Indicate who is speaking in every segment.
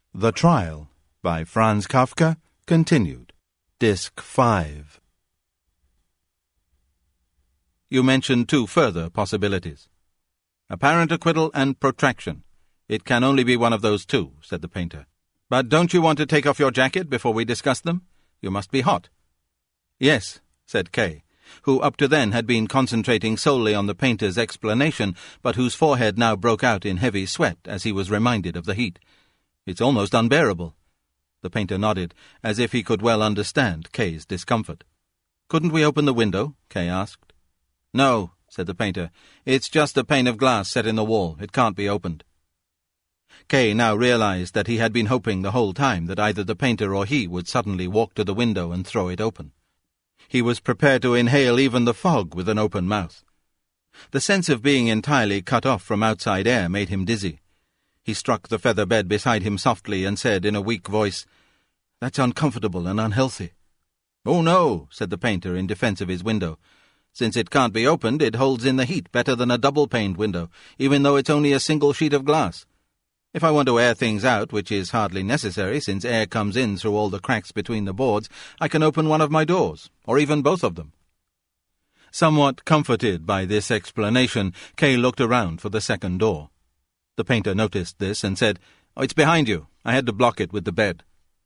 Speaker 1: The Trial by Franz Kafka, continued. Disc 5. You mentioned two further possibilities. Apparent acquittal and protraction. It can only be one of those two, said the painter. But don't you want to take off your jacket before we discuss them? You must be hot. Yes, said Kay, who up to then had been concentrating solely on the painter's explanation, but whose forehead now broke out in heavy sweat as he was reminded of the heat. It's almost unbearable. The painter nodded, as if he could well understand Kay's discomfort. Couldn't we open the window? Kay asked. No, said the painter. It's just a pane of glass set in the wall. It can't be opened. Kay now realized that he had been hoping the whole time that either the painter or he would suddenly walk to the window and throw it open. He was prepared to inhale even the fog with an open mouth. The sense of being entirely cut off from outside air made him dizzy. He struck the feather bed beside him softly and said in a weak voice, "That's uncomfortable and unhealthy." "Oh, no," said the painter in defense of his window. "Since it can't be opened, it holds in the heat better than a double-paned window, even though it's only a single sheet of glass. If I want to air things out, which is hardly necessary since air comes in through all the cracks between the boards, I can open one of my doors, or even both of them." Somewhat comforted by this explanation, Kay looked around for the second door. The painter noticed this and said, "Oh, it's behind you. I had to block it with the bed."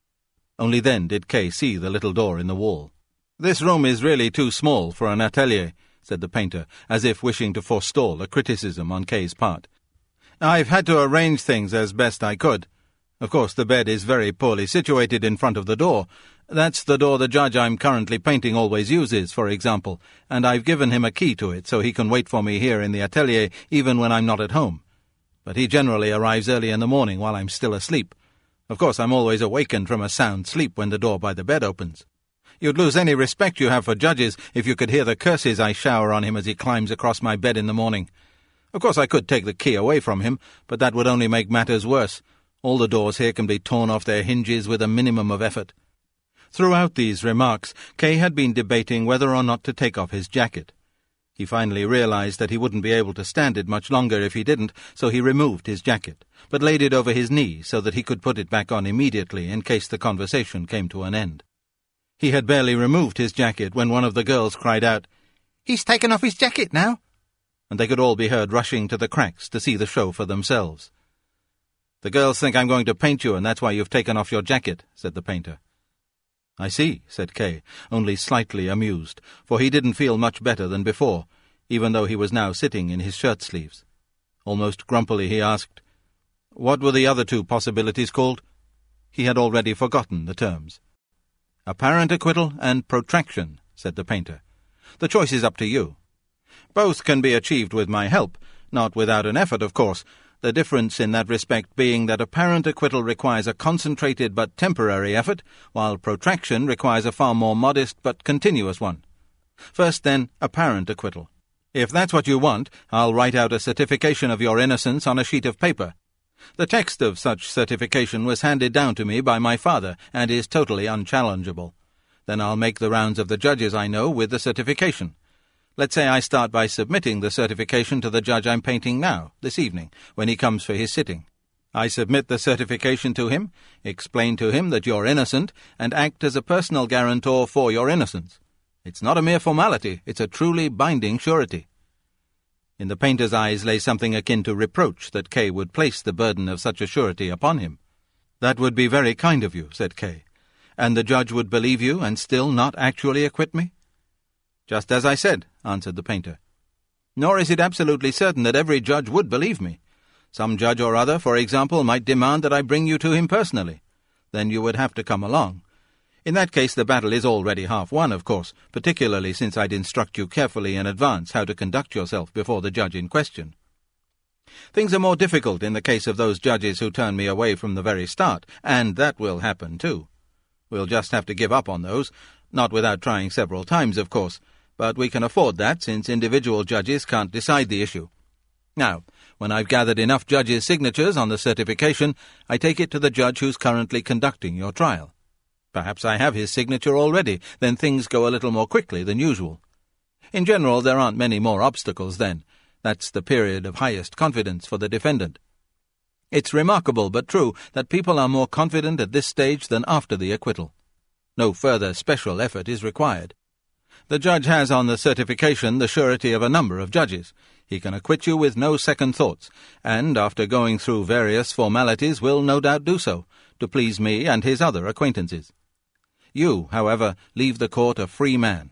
Speaker 1: Only then did Kay see the little door in the wall. "This room is really too small for an atelier," said the painter, as if wishing to forestall a criticism on Kay's part. "I've had to arrange things as best I could. Of course, the bed is very poorly situated in front of the door. That's the door the judge I'm currently painting always uses, for example, and I've given him a key to it so he can wait for me here in the atelier even when I'm not at home. But he generally arrives early in the morning while I'm still asleep. Of course, I'm always awakened from a sound sleep when the door by the bed opens. You'd lose any respect you have for judges if you could hear the curses I shower on him as he climbs across my bed in the morning. Of course, I could take the key away from him, but that would only make matters worse. All the doors here can be torn off their hinges with a minimum of effort." Throughout these remarks, Kay had been debating whether or not to take off his jacket. He finally realized that he wouldn't be able to stand it much longer if he didn't, so he removed his jacket, but laid it over his knee so that he could put it back on immediately in case the conversation came to an end. He had barely removed his jacket when one of the girls cried out, "He's taken off his jacket now!" and they could all be heard rushing to the cracks to see the show for themselves. "The girls think I'm going to paint you, and that's why you've taken off your jacket," said the painter. "I see," said Kay, only slightly amused, for he didn't feel much better than before, even though he was now sitting in his shirt-sleeves. Almost grumpily he asked, "What were the other two possibilities called?" He had already forgotten the terms. "Apparent acquittal and protraction," said the painter. "The choice is up to you. Both can be achieved with my help, not without an effort, of course, the difference in that respect being that apparent acquittal requires a concentrated but temporary effort, while protraction requires a far more modest but continuous one. First, then, apparent acquittal. If that's what you want, I'll write out a certification of your innocence on a sheet of paper. The text of such certification was handed down to me by my father, and is totally unchallengeable. Then I'll make the rounds of the judges I know with the certification. Let's say I start by submitting the certification to the judge I'm painting now, this evening, when he comes for his sitting. I submit the certification to him, explain to him that you're innocent, and act as a personal guarantor for your innocence. It's not a mere formality, it's a truly binding surety." In the painter's eyes lay something akin to reproach that Kay would place the burden of such a surety upon him. "That would be very kind of you," said Kay. "And the judge would believe you and still not actually acquit me?" "Just as I said," answered the painter. "Nor is it absolutely certain that every judge would believe me. Some judge or other, for example, might demand that I bring you to him personally. Then you would have to come along. In that case the battle is already half won, of course, particularly since I'd instruct you carefully in advance how to conduct yourself before the judge in question. Things are more difficult in the case of those judges who turn me away from the very start, and that will happen too. We'll just have to give up on those, not without trying several times, of course, but we can afford that since individual judges can't decide the issue. Now, when I've gathered enough judges' signatures on the certification, I take it to the judge who's currently conducting your trial. Perhaps I have his signature already, then things go a little more quickly than usual. In general, there aren't many more obstacles then. That's the period of highest confidence for the defendant. It's remarkable but true that people are more confident at this stage than after the acquittal. No further special effort is required. The judge has on the certification the surety of a number of judges. He can acquit you with no second thoughts, and, after going through various formalities, will no doubt do so, to please me and his other acquaintances. You, however, leave the court a free man."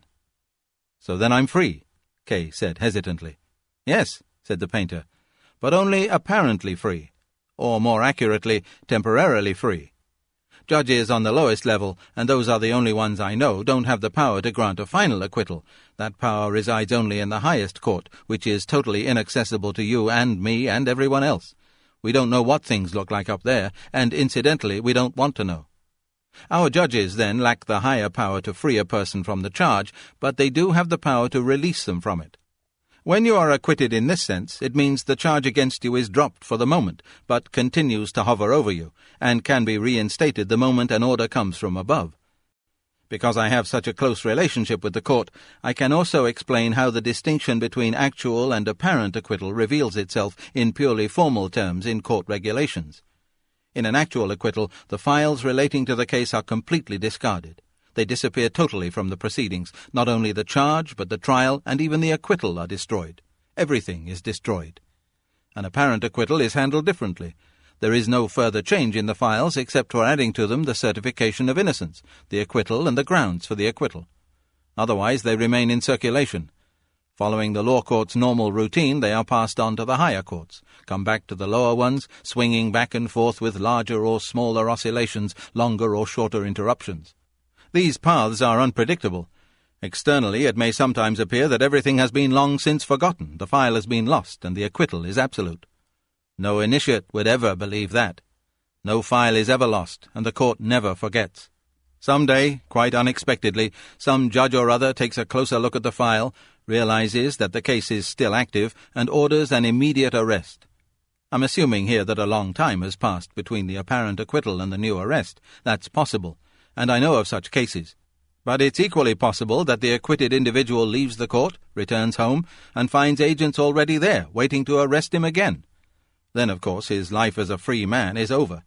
Speaker 1: "So then I'm free," Kay said hesitantly. "Yes," said the painter, "but only apparently free, or more accurately, temporarily free. Judges on the lowest level, and those are the only ones I know, don't have the power to grant a final acquittal. That power resides only in the highest court, which is totally inaccessible to you and me and everyone else. We don't know what things look like up there, and incidentally we don't want to know. Our judges, then, lack the higher power to free a person from the charge, but they do have the power to release them from it. When you are acquitted in this sense, it means the charge against you is dropped for the moment, but continues to hover over you, and can be reinstated the moment an order comes from above. Because I have such a close relationship with the court, I can also explain how the distinction between actual and apparent acquittal reveals itself in purely formal terms in court regulations. In an actual acquittal, the files relating to the case are completely discarded. They disappear totally from the proceedings. Not only the charge, but the trial, and even the acquittal are destroyed. Everything is destroyed. An apparent acquittal is handled differently. There is no further change in the files except for adding to them the certification of innocence, the acquittal, and the grounds for the acquittal. Otherwise they remain in circulation. Following the law court's normal routine, they are passed on to the higher courts, come back to the lower ones, swinging back and forth with larger or smaller oscillations, longer or shorter interruptions. These paths are unpredictable. Externally, it may sometimes appear that everything has been long since forgotten, the file has been lost, and the acquittal is absolute. No initiate would ever believe that. No file is ever lost, and the court never forgets. Some day, quite unexpectedly, some judge or other takes a closer look at the file, realizes that the case is still active, and orders an immediate arrest. I'm assuming here that a long time has passed between the apparent acquittal and the new arrest. That's possible, and I know of such cases. But it's equally possible that the acquitted individual leaves the court, returns home, and finds agents already there, waiting to arrest him again. Then, of course, his life as a free man is over.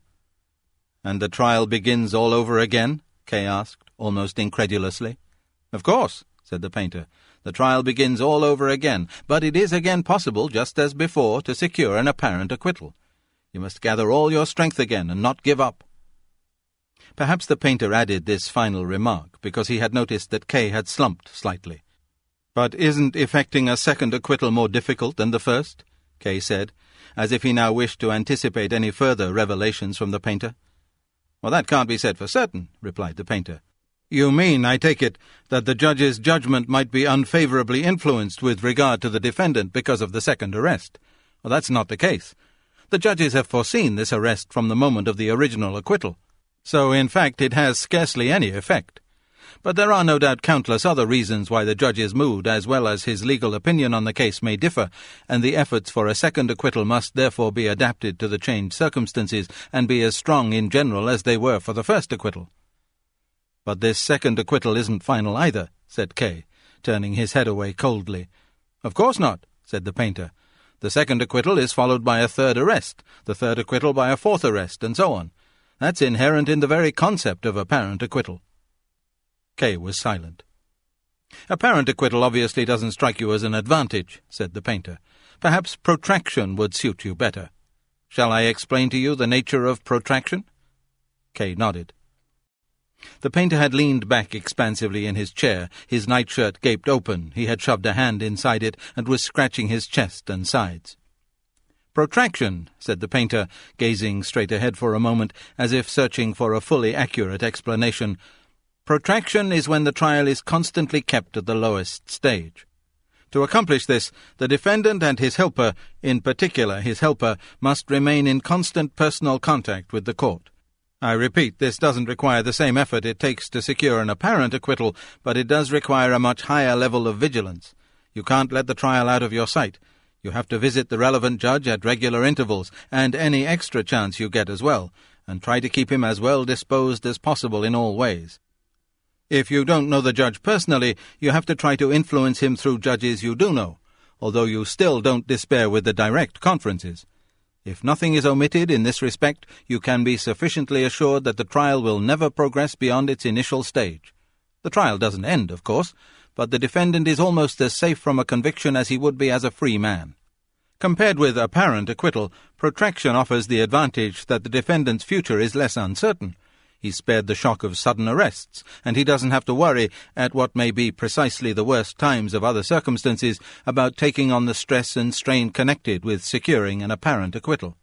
Speaker 1: "And the trial begins all over again?" Kay asked, almost incredulously. "Of course," said the painter. "The trial begins all over again, but it is again possible, just as before, to secure an apparent acquittal. You must gather all your strength again and not give up." Perhaps the painter added this final remark because he had noticed that Kay had slumped slightly. "But isn't effecting a second acquittal more difficult than the first?" Kay said, as if he now wished to anticipate any further revelations from the painter. "Well, that can't be said for certain," replied the painter. "You mean, I take it, that the judge's judgment might be unfavorably influenced with regard to the defendant because of the second arrest. Well, that's not the case. The judges have foreseen this arrest from the moment of the original acquittal. So, in fact, it has scarcely any effect. But there are no doubt countless other reasons why the judge's mood as well as his legal opinion on the case may differ, and the efforts for a second acquittal must therefore be adapted to the changed circumstances and be as strong in general as they were for the first acquittal." "But this second acquittal isn't final either," said Kay, turning his head away coldly. "Of course not," said the painter. "The second acquittal is followed by a third arrest, the third acquittal by a fourth arrest, and so on. That's inherent in the very concept of apparent acquittal." Kay was silent. "Apparent acquittal obviously doesn't strike you as an advantage," said the painter. "Perhaps protraction would suit you better. Shall I explain to you the nature of protraction?" Kay nodded. The painter had leaned back expansively in his chair, his nightshirt gaped open, he had shoved a hand inside it, and was scratching his chest and sides. "Protraction," said the painter, gazing straight ahead for a moment, as if searching for a fully accurate explanation. "Protraction is when the trial is constantly kept at the lowest stage. To accomplish this, the defendant and his helper, in particular his helper, must remain in constant personal contact with the court. I repeat, this doesn't require the same effort it takes to secure an apparent acquittal, but it does require a much higher level of vigilance. You can't let the trial out of your sight. You have to visit the relevant judge at regular intervals, and any extra chance you get as well, and try to keep him as well disposed as possible in all ways. If you don't know the judge personally, you have to try to influence him through judges you do know, although you still don't despair with the direct conferences. If nothing is omitted in this respect, you can be sufficiently assured that the trial will never progress beyond its initial stage. The trial doesn't end, of course, but the defendant is almost as safe from a conviction as he would be as a free man. Compared with apparent acquittal, protraction offers the advantage that the defendant's future is less uncertain. He's spared the shock of sudden arrests, and he doesn't have to worry, at what may be precisely the worst times of other circumstances, about taking on the stress and strain connected with securing an apparent acquittal.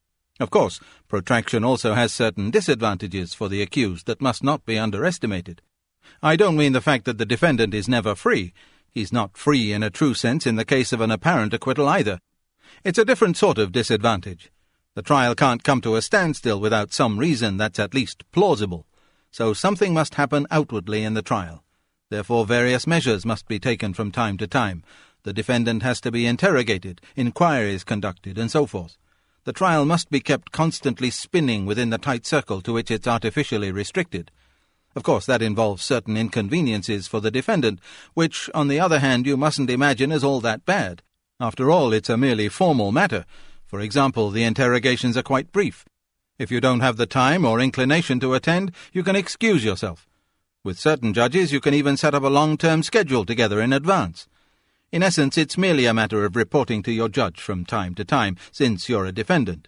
Speaker 1: Of course, protraction also has certain disadvantages for the accused that must not be underestimated. I don't mean the fact that the defendant is never free. He's not free in a true sense in the case of an apparent acquittal either. It's a different sort of disadvantage. The trial can't come to a standstill without some reason that's at least plausible, so something must happen outwardly in the trial. Therefore various measures must be taken from time to time. The defendant has to be interrogated, inquiries conducted, and so forth. The trial must be kept constantly spinning within the tight circle to which it's artificially restricted. Of course, that involves certain inconveniences for the defendant, which, on the other hand, you mustn't imagine as all that bad. After all, it's a merely formal matter. For example, the interrogations are quite brief. If you don't have the time or inclination to attend, you can excuse yourself. With certain judges, you can even set up a long-term schedule together in advance. In essence, it's merely a matter of reporting to your judge from time to time, since you're a defendant.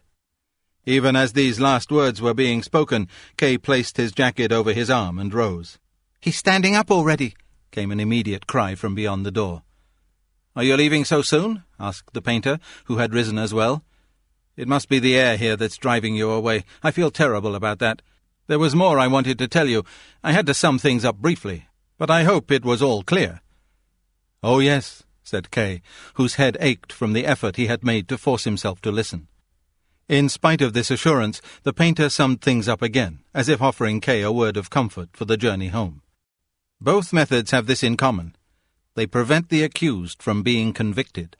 Speaker 1: Even as these last words were being spoken, Kay placed his jacket over his arm and rose. "He's standing up already," came an immediate cry from beyond the door. "Are you leaving so soon?" asked the painter, who had risen as well. "It must be the air here that's driving you away. I feel terrible about that. There was more I wanted to tell you. I had to sum things up briefly, but I hope it was all clear." "Oh, yes," said Kay, whose head ached from the effort he had made to force himself to listen. In spite of this assurance, the painter summed things up again, as if offering Kay a word of comfort for the journey home. Both methods have this in common. They prevent the accused from being convicted.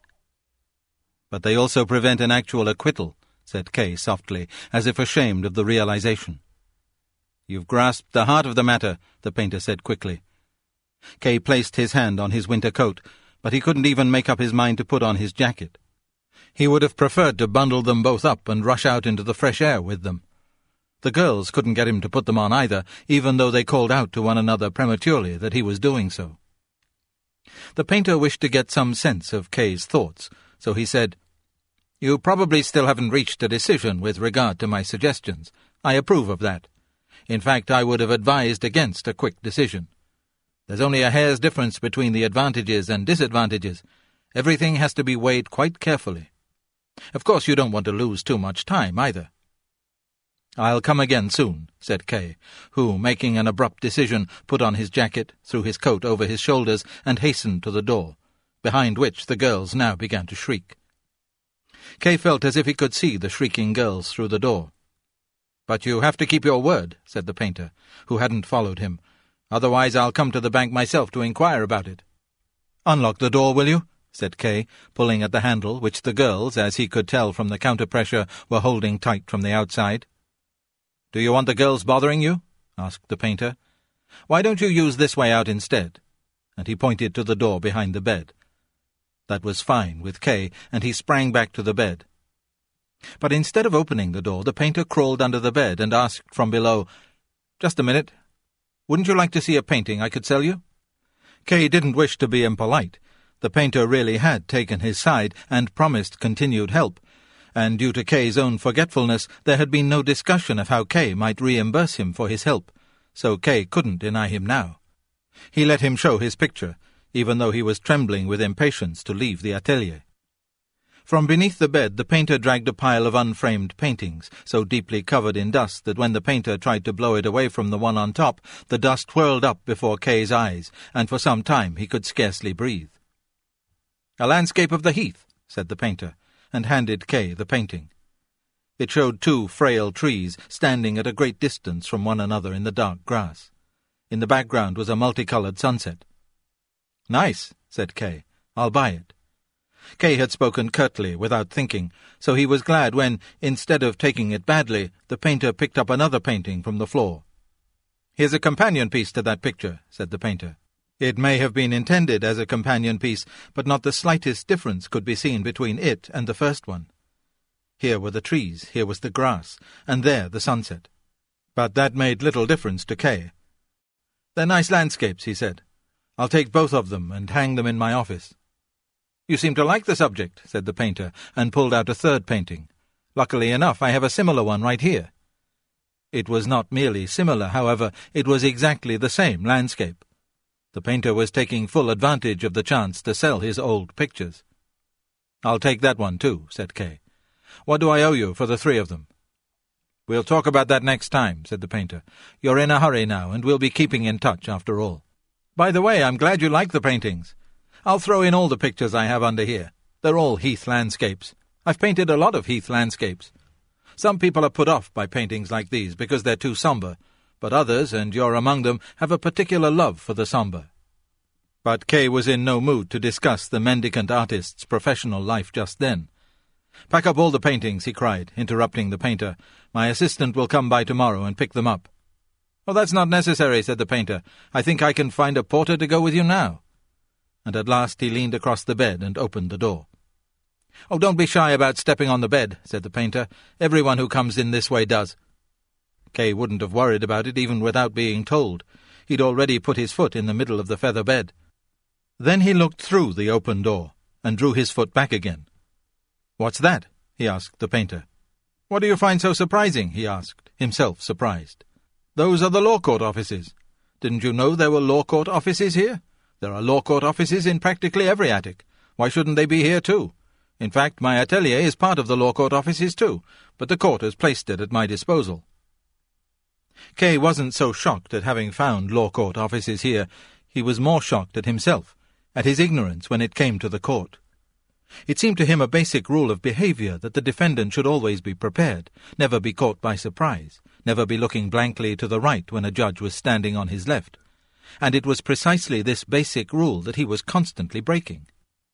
Speaker 1: "But they also prevent an actual acquittal," said Kay softly, as if ashamed of the realization. "You've grasped the heart of the matter," the painter said quickly. Kay placed his hand on his winter coat, but he couldn't even make up his mind to put on his jacket. He would have preferred to bundle them both up and rush out into the fresh air with them. The girls couldn't get him to put them on either, even though they called out to one another prematurely that he was doing so. The painter wished to get some sense of Kay's thoughts, so he said, "You probably still haven't reached a decision with regard to my suggestions. I approve of that. In fact, I would have advised against a quick decision. There's only a hair's difference between the advantages and disadvantages. Everything has to be weighed quite carefully. Of course, you don't want to lose too much time, either." "I'll come again soon," said Kay, who, making an abrupt decision, put on his jacket, threw his coat over his shoulders, and hastened to the door, behind which the girls now began to shriek. Kay felt as if he could see the shrieking girls through the door. "But you have to keep your word," said the painter, who hadn't followed him. "Otherwise I'll come to the bank myself to inquire about it." "Unlock the door, will you?" said Kay, pulling at the handle, which the girls, as he could tell from the counter-pressure, were holding tight from the outside. "Do you want the girls bothering you?" asked the painter. "Why don't you use this way out instead?" And he pointed to the door behind the bed. That was fine with Kay, and he sprang back to the bed. But instead of opening the door, the painter crawled under the bed and asked from below, "Just a minute. Wouldn't you like to see a painting I could sell you?" Kay didn't wish to be impolite. The painter really had taken his side and promised continued help, and due to Kay's own forgetfulness there had been no discussion of how Kay might reimburse him for his help, so Kay couldn't deny him now. He let him show his picture, even though he was trembling with impatience to leave the atelier. From beneath the bed the painter dragged a pile of unframed paintings, so deeply covered in dust that when the painter tried to blow it away from the one on top, the dust whirled up before Kay's eyes, and for some time he could scarcely breathe. "A landscape of the heath," said the painter, and handed Kay the painting. It showed 2 frail trees standing at a great distance from one another in the dark grass. In the background was a multicolored sunset. "Nice," said Kay. "I'll buy it." Kay had spoken curtly, without thinking, so he was glad when, instead of taking it badly, the painter picked up another painting from the floor. "Here's a companion piece to that picture," said the painter. It may have been intended as a companion piece, but not the slightest difference could be seen between it and the first one. Here were the trees, here was the grass, and there the sunset. But that made little difference to Kay. "They're nice landscapes," he said. "I'll take both of them and hang them in my office." "You seem to like the subject," said the painter, and pulled out a third painting. "Luckily enough, I have a similar one right here." It was not merely similar, however, it was exactly the same landscape. The painter was taking full advantage of the chance to sell his old pictures. "I'll take that one too," said Kay. "What do I owe you for the 3 of them?" "We'll talk about that next time," said the painter. "You're in a hurry now, and we'll be keeping in touch after all. By the way, I'm glad you like the paintings. I'll throw in all the pictures I have under here. They're all Heath landscapes. I've painted a lot of Heath landscapes. Some people are put off by paintings like these because they're too sombre, but others, and you're among them, have a particular love for the sombre." But Kay was in no mood to discuss the mendicant artist's professional life just then. "Pack up all the paintings," he cried, interrupting the painter. "My assistant will come by tomorrow and pick them up." "Oh, that's not necessary," said the painter. "I think I can find a porter to go with you now." And at last he leaned across the bed and opened the door. "Oh, don't be shy about stepping on the bed," said the painter. "Everyone who comes in this way does." Kay wouldn't have worried about it even without being told. He'd already put his foot in the middle of the feather bed. Then he looked through the open door and drew his foot back again. "What's that?" he asked the painter. "What do you find so surprising?" he asked, himself surprised. "Those are the law court offices. Didn't you know there were law court offices here? There are law court offices in practically every attic. Why shouldn't they be here too? In fact, my atelier is part of the law court offices too, but the court has placed it at my disposal." Kay wasn't so shocked at having found law court offices here. He was more shocked at himself, at his ignorance when it came to the court. It seemed to him a basic rule of behavior that the defendant should always be prepared, never be caught by surprise, never be looking blankly to the right when a judge was standing on his left. And it was precisely this basic rule that he was constantly breaking.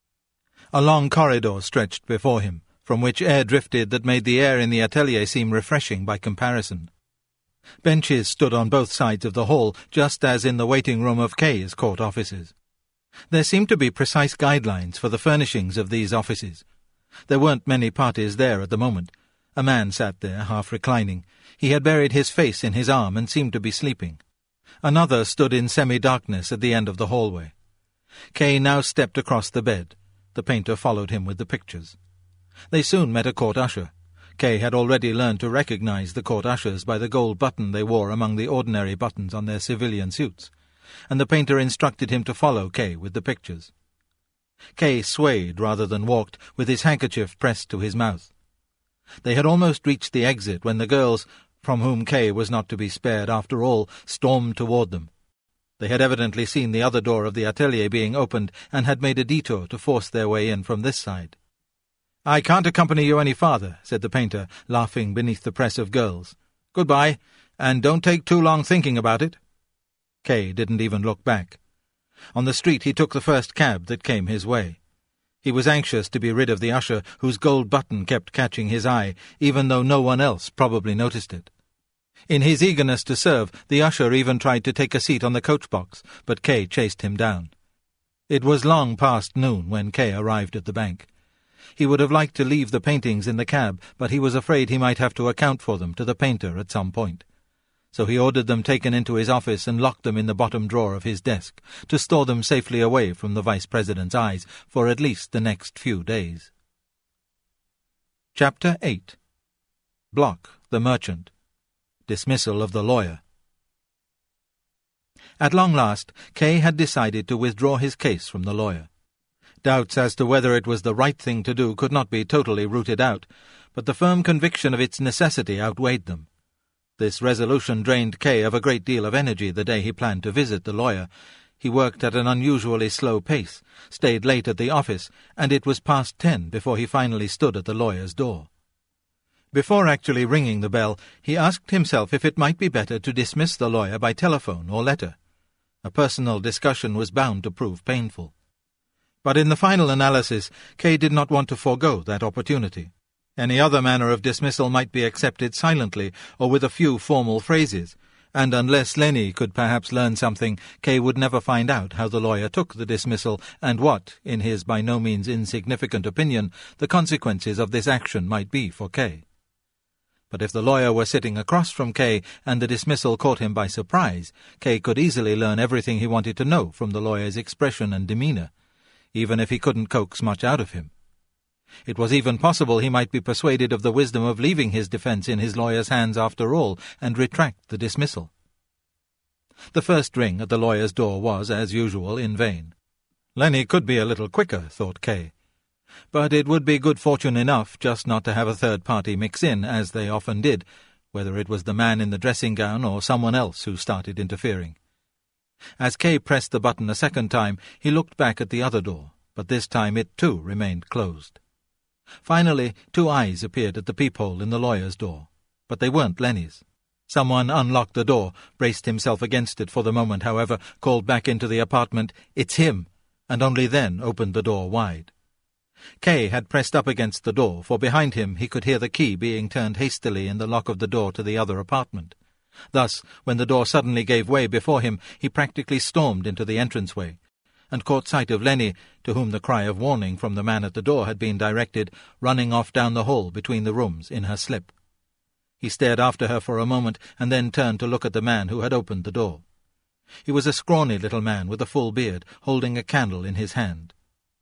Speaker 1: A long corridor stretched before him, from which air drifted that made the air in the atelier seem refreshing by comparison. Benches stood on both sides of the hall, just as in the waiting room of Kay's court offices. There seemed to be precise guidelines for the furnishings of these offices. There weren't many parties there at the moment. A man sat there, half reclining. He had buried his face in his arm and seemed to be sleeping. Another stood in semi-darkness at the end of the hallway. Kay now stepped across the bed. The painter followed him with the pictures. They soon met a court usher. Kay had already learned to recognize the court ushers by the gold button they wore among the ordinary buttons on their civilian suits, and the painter instructed him to follow Kay with the pictures. Kay swayed rather than walked, with his handkerchief pressed to his mouth. They had almost reached the exit when the girls, from whom Kay was not to be spared after all, stormed toward them. They had evidently seen the other door of the atelier being opened and had made a detour to force their way in from this side. "I can't accompany you any farther," said the painter, laughing beneath the press of girls. "Goodbye, and don't take too long thinking about it." Kay didn't even look back. On the street he took the first cab that came his way. He was anxious to be rid of the usher whose gold button kept catching his eye, even though no one else probably noticed it. In his eagerness to serve, the usher even tried to take a seat on the coach-box, but Kay chased him down. It was long past noon when Kay arrived at the bank. He would have liked to leave the paintings in the cab, but he was afraid he might have to account for them to the painter at some point. So he ordered them taken into his office and locked them in the bottom drawer of his desk, to store them safely away from the Vice-President's eyes for at least the next few days. Chapter 8. Block, the Merchant. Dismissal of the Lawyer. At long last, Kay had decided to withdraw his case from the lawyer. Doubts as to whether it was the right thing to do could not be totally rooted out, but the firm conviction of its necessity outweighed them. This resolution drained Kay of a great deal of energy the day he planned to visit the lawyer. He worked at an unusually slow pace, stayed late at the office, and it was past 10 before he finally stood at the lawyer's door. Before actually ringing the bell, he asked himself if it might be better to dismiss the lawyer by telephone or letter. A personal discussion was bound to prove painful. But in the final analysis, Kay did not want to forego that opportunity. Any other manner of dismissal might be accepted silently or with a few formal phrases, and unless Lenny could perhaps learn something, Kay would never find out how the lawyer took the dismissal and what, in his by no means insignificant opinion, the consequences of this action might be for Kay. But if the lawyer were sitting across from Kay and the dismissal caught him by surprise, Kay could easily learn everything he wanted to know from the lawyer's expression and demeanour, even if he couldn't coax much out of him. It was even possible he might be persuaded of the wisdom of leaving his defence in his lawyer's hands after all, and retract the dismissal. The first ring at the lawyer's door was, as usual, in vain. Lenny could be a little quicker, thought Kay. But it would be good fortune enough just not to have a third party mix in, as they often did, whether it was the man in the dressing-gown or someone else who started interfering. As Kay pressed the button a second time, he looked back at the other door, but this time it too remained closed. Finally, 2 eyes appeared at the peephole in the lawyer's door, but they weren't Lenny's. Someone unlocked the door, braced himself against it for the moment, however, called back into the apartment, "It's him," and only then opened the door wide. Kay had pressed up against the door, for behind him he could hear the key being turned hastily in the lock of the door to the other apartment. Thus, when the door suddenly gave way before him, he practically stormed into the entranceway, and caught sight of Lenny, to whom the cry of warning from the man at the door had been directed, running off down the hall between the rooms in her slip. He stared after her for a moment, and then turned to look at the man who had opened the door. He was a scrawny little man with a full beard, holding a candle in his hand.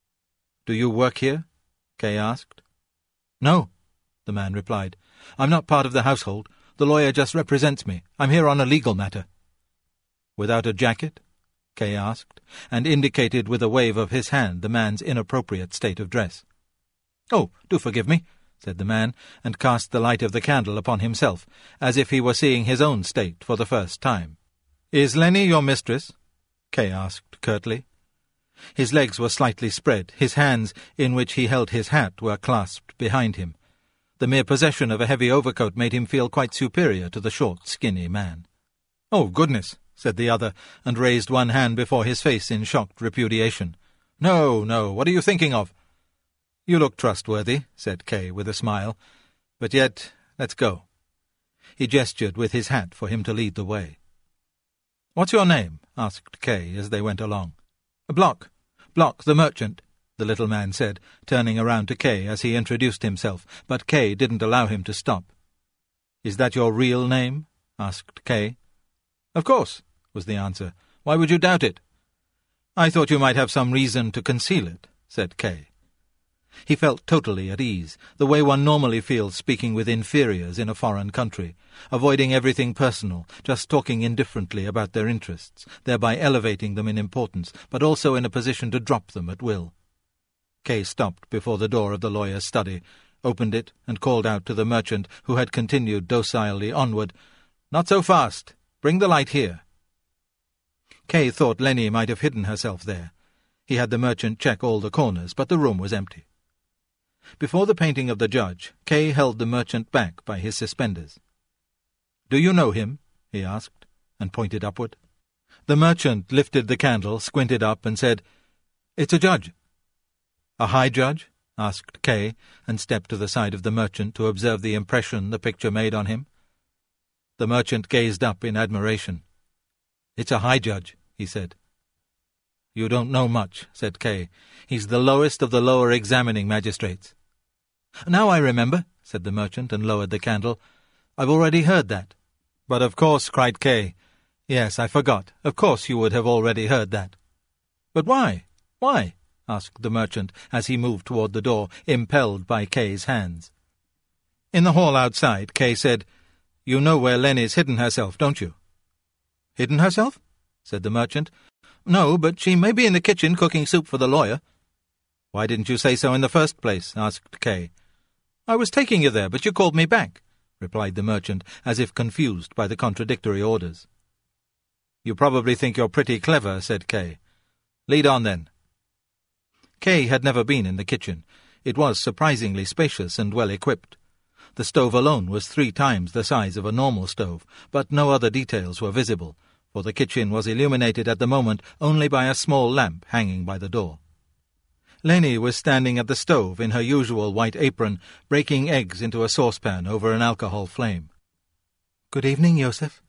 Speaker 1: "Do you work here?" Kay asked. "No," the man replied. "I'm not part of the household. The lawyer just represents me. I'm here on a legal matter." "Without a jacket?" Kay asked, and indicated with a wave of his hand the man's inappropriate state of dress. "Oh, do forgive me," said the man, and cast the light of the candle upon himself, as if he were seeing his own state for the first time. "Is Lenny your mistress?" Kay asked curtly. His legs were slightly spread, his hands, in which he held his hat, were clasped behind him. The mere possession of a heavy overcoat made him feel quite superior to the short, skinny man. "Oh, goodness," said the other, and raised one hand before his face in shocked repudiation. "No, no, what are you thinking of?" "You look trustworthy," said Kay with a smile. "But yet, let's go." He gestured with his hat for him to lead the way. "What's your name?" asked Kay as they went along. "Block, the merchant," the little man said, turning around to Kay as he introduced himself, but Kay didn't allow him to stop. "Is that your real name?" asked Kay. "Of course," was the answer. "Why would you doubt it?" "I thought you might have some reason to conceal it," said Kay. He felt totally at ease, the way one normally feels speaking with inferiors in a foreign country, avoiding everything personal, just talking indifferently about their interests, thereby elevating them in importance, but also in a position to drop them at will. Kay stopped before the door of the lawyer's study, opened it, and called out to the merchant, who had continued docilely onward, "Not so fast! Bring the light here." Kay thought Lenny might have hidden herself there. He had the merchant check all the corners, but the room was empty. Before the painting of the judge, Kay held the merchant back by his suspenders. "Do you know him?" he asked, and pointed upward. The merchant lifted the candle, squinted up, and said, "It's a judge." "A high judge?" asked Kay, and stepped to the side of the merchant to observe the impression the picture made on him. The merchant gazed up in admiration. "It's a high judge," he said. "You don't know much," said Kay. "He's the lowest of the lower examining magistrates." "Now I remember," said the merchant, and lowered the candle. "I've already heard that." "But of course," cried Kay. "Yes, I forgot. Of course you would have already heard that." "But why? Why?" asked the merchant, as he moved toward the door, impelled by Kay's hands. In the hall outside, Kay said, "You know where Lenny's hidden herself, don't you?" "Hidden herself?" said the merchant. "No, but she may be in the kitchen cooking soup for the lawyer." "Why didn't you say so in the first place?" asked Kay. "I was taking you there, but you called me back," replied the merchant, as if confused by the contradictory orders. "You probably think you're pretty clever," said Kay. "Lead on, then." Kay had never been in the kitchen. It was surprisingly spacious and well-equipped. The stove alone was 3 times the size of a normal stove, but no other details were visible, for the kitchen was illuminated at the moment only by a small lamp hanging by the door. Lenny was standing at the stove in her usual white apron, breaking eggs into a saucepan over an alcohol flame. "Good evening, Joseph,"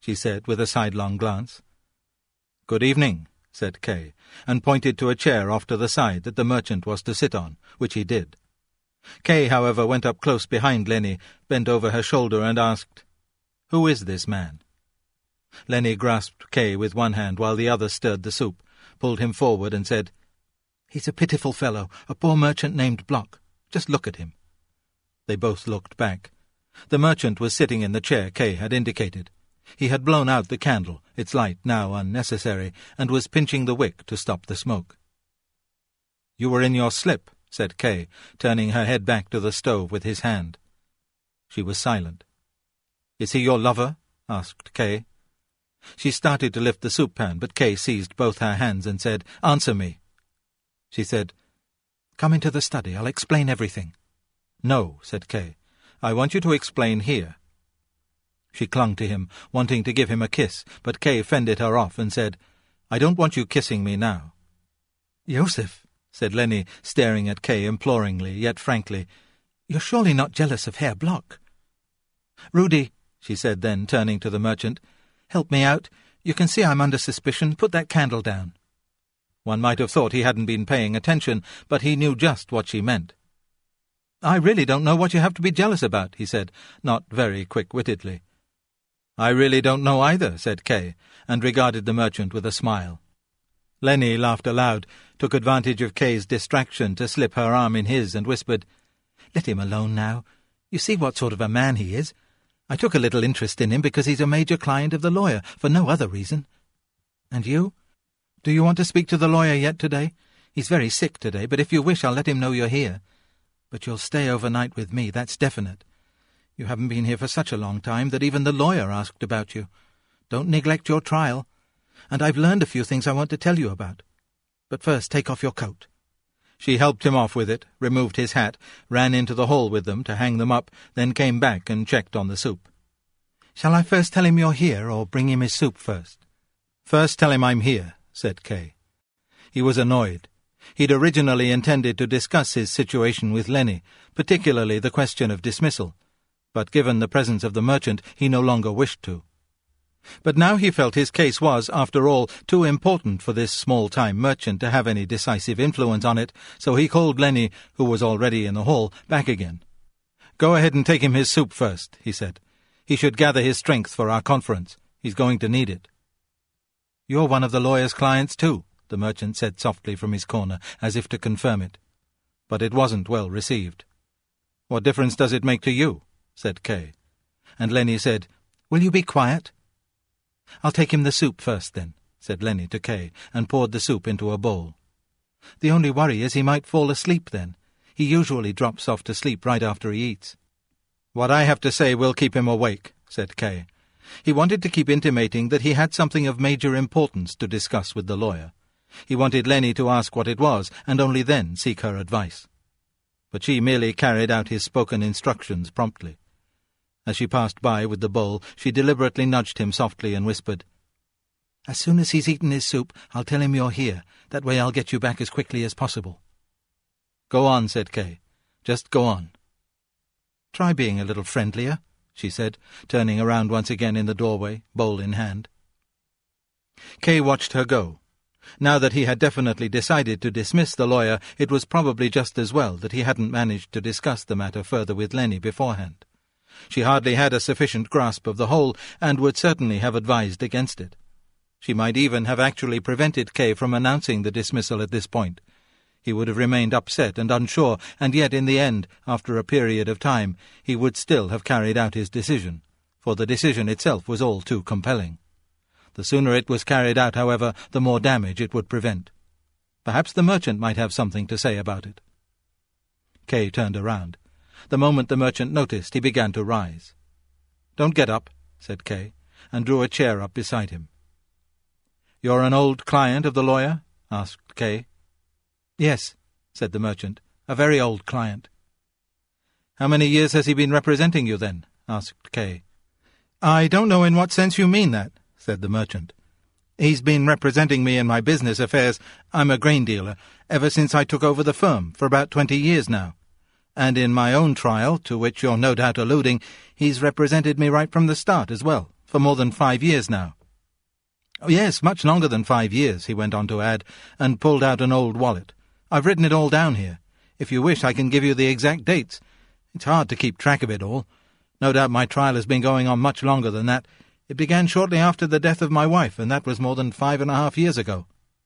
Speaker 1: she said with a sidelong glance. "Good evening," said Kay, and pointed to a chair off to the side that the merchant was to sit on, which he did. Kay, however, went up close behind Lenny, bent over her shoulder, and asked, "Who is this man?" Lenny grasped Kay with one hand while the other stirred the soup, pulled him forward, and said, "He's a pitiful fellow, a poor merchant named Block. Just look at him." They both looked back. The merchant was sitting in the chair Kay had indicated. He had blown out the candle, its light now unnecessary, and was pinching the wick to stop the smoke. "You were in your slip," said Kay, turning her head back to the stove with his hand. She was silent. "Is he your lover?" asked Kay. She started to lift the soup pan, but Kay seized both her hands and said, "Answer me." She said, "Come into the study, I'll explain everything." "No," said Kay. "I want you to explain here." She clung to him, wanting to give him a kiss, but Kay fended her off and said, "I don't want you kissing me now." "Joseph," said Lenny, staring at Kay imploringly, yet frankly, "you're surely not jealous of Herr Block?" "Rudy," she said then, turning to the merchant, "help me out. You can see I'm under suspicion. Put that candle down." One might have thought he hadn't been paying attention, but he knew just what she meant. "I really don't know what you have to be jealous about," he said, not very quick-wittedly. "I really don't know either," said Kay, and regarded the merchant with a smile. Lenny laughed aloud, took advantage of Kay's distraction to slip her arm in his, and whispered, "Let him alone now. You see what sort of a man he is. I took a little interest in him because he's a major client of the lawyer, for no other reason. And you? Do you want to speak to the lawyer yet today? He's very sick today, but if you wish I'll let him know you're here. But you'll stay overnight with me, that's definite. You haven't been here for such a long time that even the lawyer asked about you. Don't neglect your trial. And I've learned a few things I want to tell you about. But first, take off your coat." She helped him off with it, removed his hat, ran into the hall with them to hang them up, then came back and checked on the soup. "Shall I first tell him you're here, or bring him his soup first?" "First tell him I'm here," said Kay. He was annoyed. He'd originally intended to discuss his situation with Lenny, particularly the question of dismissal, but given the presence of the merchant, he no longer wished to. But now he felt his case was, after all, too important for this small-time merchant to have any decisive influence on it, so he called Lenny, who was already in the hall, back again. "Go ahead and take him his soup first," he said. "He should gather his strength for our conference. He's going to need it." "You're one of the lawyer's clients, too," the merchant said softly from his corner, as if to confirm it. But it wasn't well received. "What difference does it make to you?" said Kay. And Lenny said, "Will you be quiet?" "I'll take him the soup first, then," said Lenny to Kay, and poured the soup into a bowl. "The only worry is he might fall asleep then. He usually drops off to sleep right after he eats." "What I have to say will keep him awake," said Kay. He wanted to keep intimating that he had something of major importance to discuss with the lawyer. He wanted Lenny to ask what it was, and only then seek her advice. But she merely carried out his spoken instructions promptly. As she passed by with the bowl, she deliberately nudged him softly and whispered, "As soon as he's eaten his soup, I'll tell him you're here. That way I'll get you back as quickly as possible." "Go on," said Kay. "Just go on." "Try being a little friendlier," she said, turning around once again in the doorway, bowl in hand. Kay watched her go. Now that he had definitely decided to dismiss the lawyer, it was probably just as well that he hadn't managed to discuss the matter further with Lenny beforehand. She hardly had a sufficient grasp of the whole, and would certainly have advised against it. She might even have actually prevented Kay from announcing the dismissal at this point. He would have remained upset and unsure, and yet in the end, after a period of time, he would still have carried out his decision, for the decision itself was all too compelling. The sooner it was carried out, however, the more damage it would prevent. Perhaps the merchant might have something to say about it. Kay turned around. The moment the merchant noticed, he began to rise. "Don't get up," said Kay, and drew a chair up beside him. "You're an old client of the lawyer?" asked Kay. "Yes," said the merchant, "a very old client." "How many years has he been representing you, then?" asked Kay. "I don't know in what sense you mean that," said the merchant. "He's been representing me in my business affairs, I'm a grain dealer, ever since I took over the firm, for about 20 years now. And in my own trial, to which you're no doubt alluding, he's represented me right from the start as well, For more than 5 years now." "Oh, yes, much longer than 5 years," he went on to add, and pulled out an old wallet. "I've written it all down here. If you wish, I can give you the exact dates. It's hard to keep track of it all. No doubt my trial has been going on much longer than that. It began shortly after the death of my wife, and that was more than 5.5 years ago."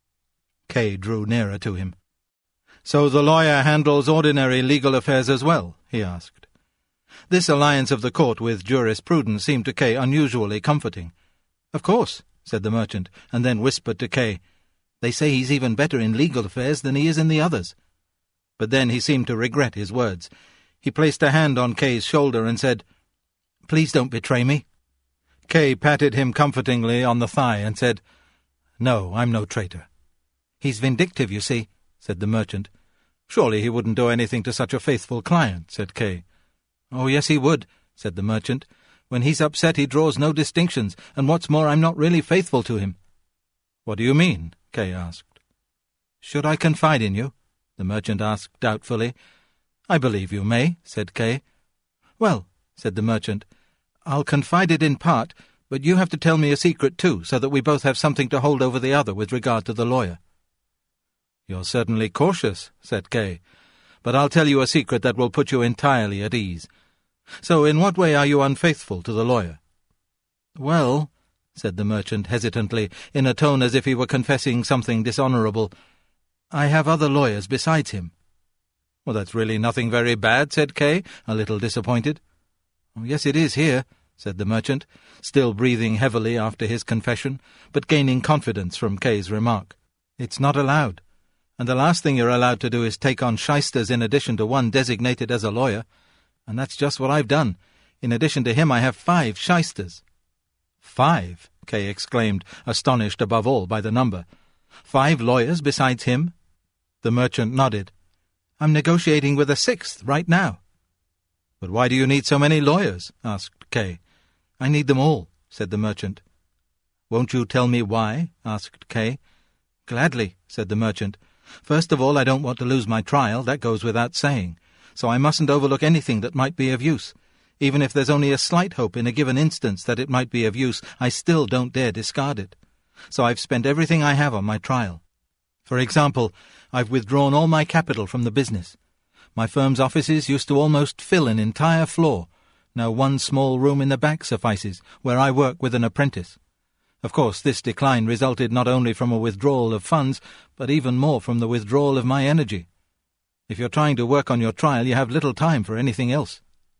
Speaker 1: Kay drew nearer to him. "So the lawyer handles ordinary legal affairs as well?" he asked. This alliance of the court with jurisprudence seemed to Kay unusually comforting. "Of course," said the merchant, and then whispered to Kay, "They say he's even better in legal affairs than he is in the others." But then he seemed to regret his words. He placed a hand on Kay's shoulder and said, "Please don't betray me." Kay patted him comfortingly on the thigh and said, "No, I'm no traitor." "He's vindictive, you see," said the merchant. "Surely he wouldn't do anything to such a faithful client," said Kay. "Oh, yes, he would," said the merchant. "When he's upset he draws no distinctions, and what's more, I'm not really faithful to him." "What do you mean?" Kay asked. "Should I confide in you?" the merchant asked doubtfully. "I believe you may," said Kay. "Well," said the merchant, "I'll confide it in part, but you have to tell me a secret too, so that we both have something to hold over the other with regard to the lawyer." "You're certainly cautious," said Kay, "but I'll tell you a secret that will put you entirely at ease. So in what way are you unfaithful to the lawyer?" "Well," said the merchant hesitantly, in a tone as if he were confessing something dishonourable, "I have other lawyers besides him." "Well, that's really nothing very bad," said Kay, a little disappointed. "Oh, yes, it is here," said the merchant, still breathing heavily after his confession, but gaining confidence from Kay's remark. "It's not allowed, and the last thing you're allowed to do is take on shysters in addition to one designated as a lawyer, and that's just what I've done. In addition to him I have 5 shysters." "5?" Kay exclaimed, astonished above all by the number. "5 lawyers besides him?" The merchant nodded. "I'm negotiating with a 6th right now." "But why do you need so many lawyers?" asked Kay. "I need them all," said the merchant. "Won't you tell me why?" asked Kay. "Gladly," said the merchant. "First of all, I don't want to lose my trial, that goes without saying, so I mustn't overlook anything that might be of use. Even if there's only a slight hope in a given instance that it might be of use, I still don't dare discard it. So I've spent everything I have on my trial. For example, I've withdrawn all my capital from the business. My firm's offices used to almost fill an entire floor. Now one small room in the back suffices, where I work with an apprentice. Of course, this decline resulted not only from a withdrawal of funds, but even more from the withdrawal of my energy. If you're trying to work on your trial, you have little time for anything else."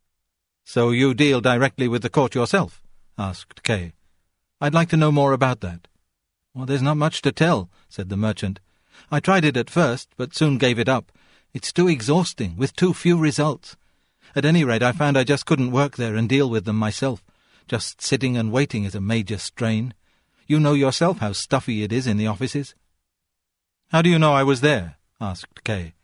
Speaker 1: "So you deal directly with the court yourself?" asked Kay. "I'd like to know more about that." "Well, there's not much to tell," said the merchant. "I tried it at first, but soon gave it up. It's too exhausting, with too few results. At any rate, I found I just couldn't work there and deal with them myself. Just sitting and waiting is a major strain. You know yourself how stuffy it is in the offices." "How do you know I was there?" asked Kay.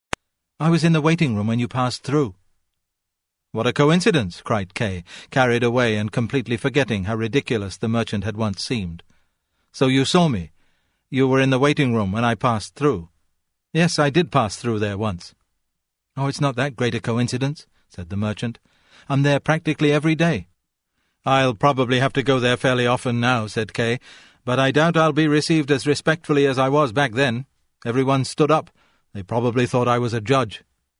Speaker 1: "I was in the waiting room when you passed through." "What a coincidence!" cried Kay, carried away and completely forgetting how ridiculous the merchant had once seemed. "So you saw me? You were in the waiting room when I passed through?" "Yes, I did pass through there once." "Oh, it's not that great a coincidence," said the merchant. "I'm there practically every day." "I'll probably have to go there fairly often now," said Kay, "but I doubt I'll be received as respectfully as I was back then. Everyone stood up. They probably thought I was a judge."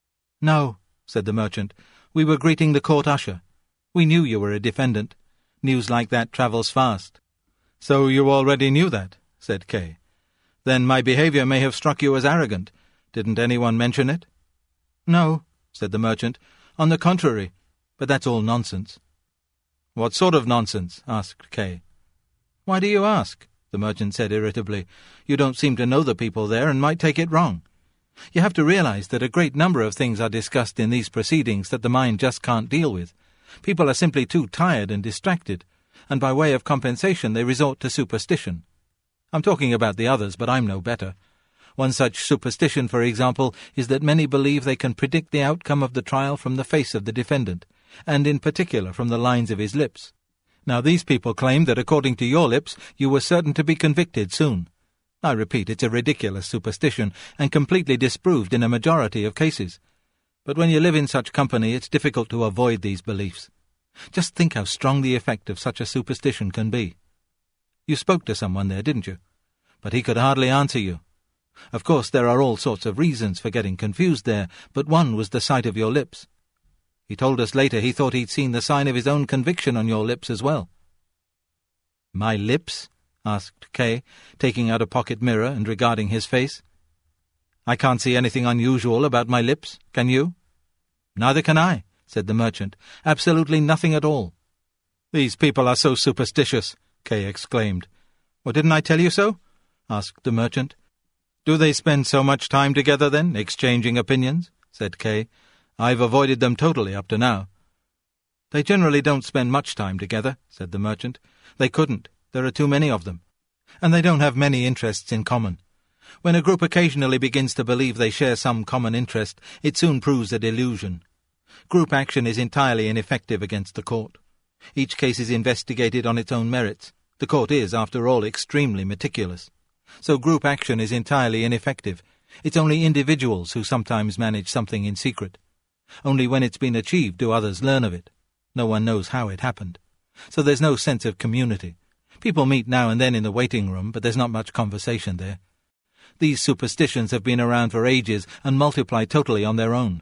Speaker 1: "No," said the merchant. "We were greeting the court usher. We knew you were a defendant. News like that travels fast." "So you already knew that?" said Kay. "Then my behaviour may have struck you as arrogant. Didn't anyone mention it?" "No," said the merchant. "On the contrary. But that's all nonsense." "What sort of nonsense?" asked Kay. "Why do you ask?" the merchant said irritably. "You don't seem to know the people there and might take it wrong. You have to realize that a great number of things are discussed in these proceedings that the mind just can't deal with. People are simply too tired and distracted, and by way of compensation they resort to superstition. I'm talking about the others, but I'm no better. One such superstition, for example, is that many believe they can predict the outcome of the trial from the face of the defendant, and in particular from the lines of his lips. Now these people claim that according to your lips you were certain to be convicted soon. I repeat, it's a ridiculous superstition, and completely disproved in a majority of cases. But when you live in such company, it's difficult to avoid these beliefs. Just think how strong the effect of such a superstition can be. You spoke to someone there, didn't you? But he could hardly answer you. Of course, there are all sorts of reasons for getting confused there, but one was the sight of your lips. He told us later he thought he'd seen the sign of his own conviction on your lips as well. My lips? Asked Kay, taking out a pocket mirror and regarding his face. I can't see anything unusual about my lips, can you? Neither can I, said the merchant. Absolutely nothing at all. These people are so superstitious, Kay exclaimed. Well, didn't I tell you so? Asked the merchant. Do they spend so much time together, then, exchanging opinions? Said Kay. I've avoided them totally up to now. They generally don't spend much time together, said the merchant. They couldn't. There are too many of them. And they don't have many interests in common. When a group occasionally begins to believe they share some common interest, it soon proves a delusion. Group action is entirely ineffective against the court. Each case is investigated on its own merits. The court is, after all, extremely meticulous. So group action is entirely ineffective. It's only individuals who sometimes manage something in secret. Only when it's been achieved do others learn of it. No one knows how it happened. So there's no sense of community. People meet now and then in the waiting room, but there's not much conversation there. These superstitions have been around for ages and multiply totally on their own.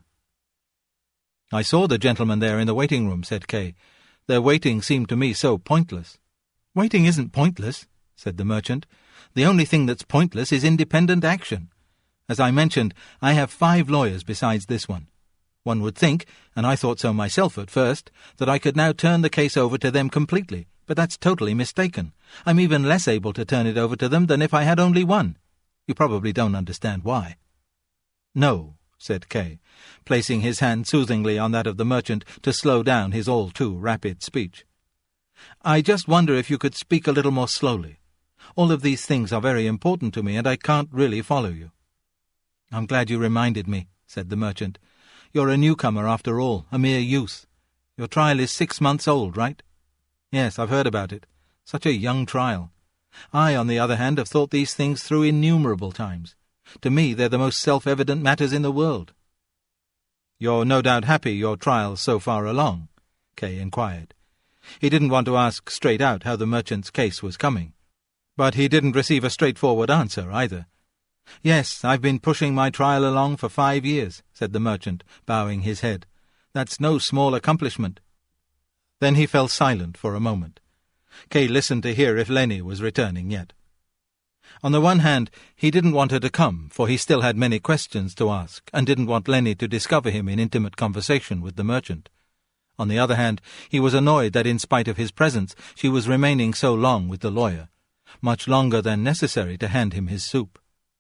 Speaker 1: I saw the gentlemen there in the waiting room, said Kay. Their waiting seemed to me so pointless. Waiting isn't pointless, said the merchant. The only thing that's pointless is independent action. As I mentioned, I have 5 lawyers besides this one. One would think, and I thought so myself at first, that I could now turn the case over to them completely, but that's totally mistaken. I'm even less able to turn it over to them than if I had only one. You probably don't understand why. No, said Kay, placing his hand soothingly on that of the merchant to slow down his all-too-rapid speech. I just wonder if you could speak a little more slowly. All of these things are very important to me, and I can't really follow you. I'm glad you reminded me, said the merchant. You're a newcomer after all, a mere youth. Your trial is 6 months old, right? Yes, I've heard about it. Such a young trial. I, on the other hand, have thought these things through innumerable times. To me, they're the most self-evident matters in the world. You're no doubt happy your trial's so far along? Kay inquired. He didn't want to ask straight out how the merchant's case was coming. But he didn't receive a straightforward answer, either. Yes, I've been pushing my trial along for 5 years, said the merchant, bowing his head. That's no small accomplishment. Then he fell silent for a moment. Kay listened to hear if Lenny was returning yet. On the one hand, he didn't want her to come, for he still had many questions to ask, and didn't want Lenny to discover him in intimate conversation with the merchant. On the other hand, he was annoyed that in spite of his presence she was remaining so long with the lawyer, much longer than necessary to hand him his soup.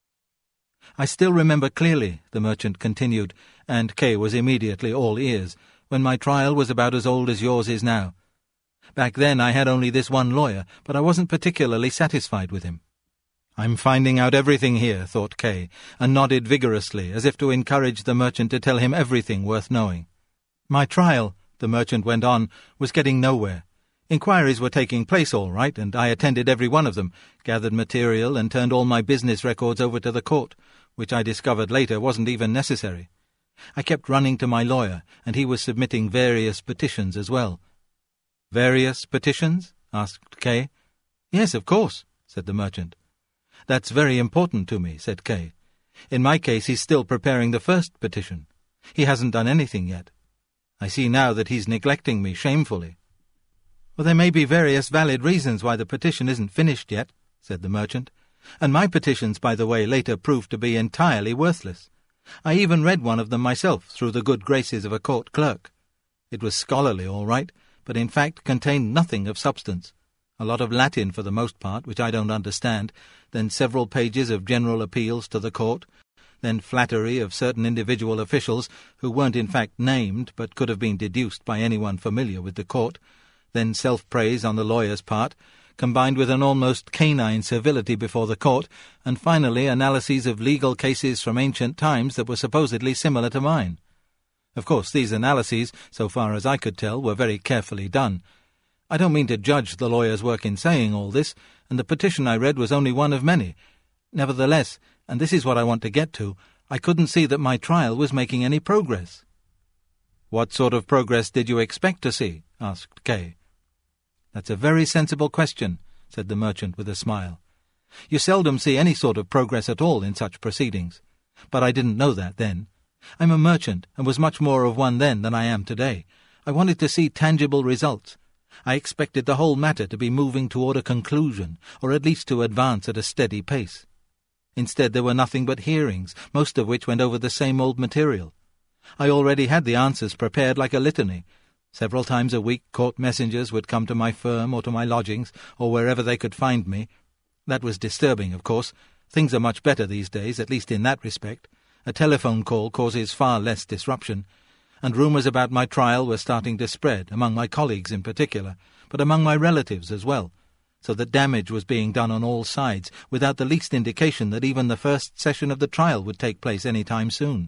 Speaker 1: I still remember clearly, the merchant continued, and Kay was immediately all ears, when my trial was about as old as yours is now. Back then I had only this one lawyer, but I wasn't particularly satisfied with him. I'm finding out everything here, thought Kay, and nodded vigorously, as if to encourage the merchant to tell him everything worth knowing. My trial, the merchant went on, was getting nowhere. Inquiries were taking place all right, and I attended every one of them, gathered material, and turned all my business records over to the court, which I discovered later wasn't even necessary. I kept running to my lawyer, and he was submitting various petitions as well. Various petitions? Asked Kay. Yes, of course, said the merchant. That's very important to me, said Kay. In my case, he's still preparing the first petition. He hasn't done anything yet. I see now that he's neglecting me shamefully. Well, there may be various valid reasons why the petition isn't finished yet, said the merchant. And my petitions, by the way, later proved to be entirely worthless. I even read one of them myself through the good graces of a court clerk. It was scholarly, all right, but in fact contained nothing of substance. A lot of Latin for the most part, which I don't understand, then several pages of general appeals to the court, then flattery of certain individual officials who weren't in fact named but could have been deduced by anyone familiar with the court, then self-praise on the lawyer's part, combined with an almost canine servility before the court, and finally analyses of legal cases from ancient times that were supposedly similar to mine. Of course, these analyses, so far as I could tell, were very carefully done. I don't mean to judge the lawyer's work in saying all this, and the petition I read was only one of many. Nevertheless, and this is what I want to get to, I couldn't see that my trial was making any progress. What sort of progress did you expect to see?
Speaker 2: asked Kay. "That's a very sensible question," said the merchant with a smile. "You seldom see any sort of progress at all in such proceedings. But I didn't know that then. I'm a merchant, and was much more of one then than I am today. I wanted to see tangible results. I expected the whole matter to be moving toward a conclusion, or at least to advance at a steady pace. Instead, there were nothing but hearings, most of which went over the same old material. I already had the answers prepared like a litany. Several times a week court messengers would come to my firm or to my lodgings, or wherever they could find me. That was disturbing, of course. Things are much better these days, at least in that respect. A telephone call causes far less disruption, and rumours about my trial were starting to spread, among my colleagues in particular, but among my relatives as well, so that damage was being done on all sides, without the least indication that even the first session of the trial would take place any time soon.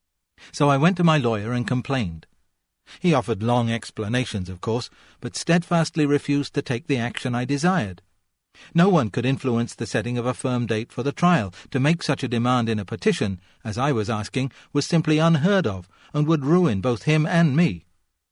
Speaker 2: So I went to my lawyer and complained. He offered long explanations, of course, but steadfastly refused to take the action I desired. No one could influence the setting of a firm date for the trial. To make such a demand in a petition, as I was asking, was simply unheard of, and would ruin both him and me.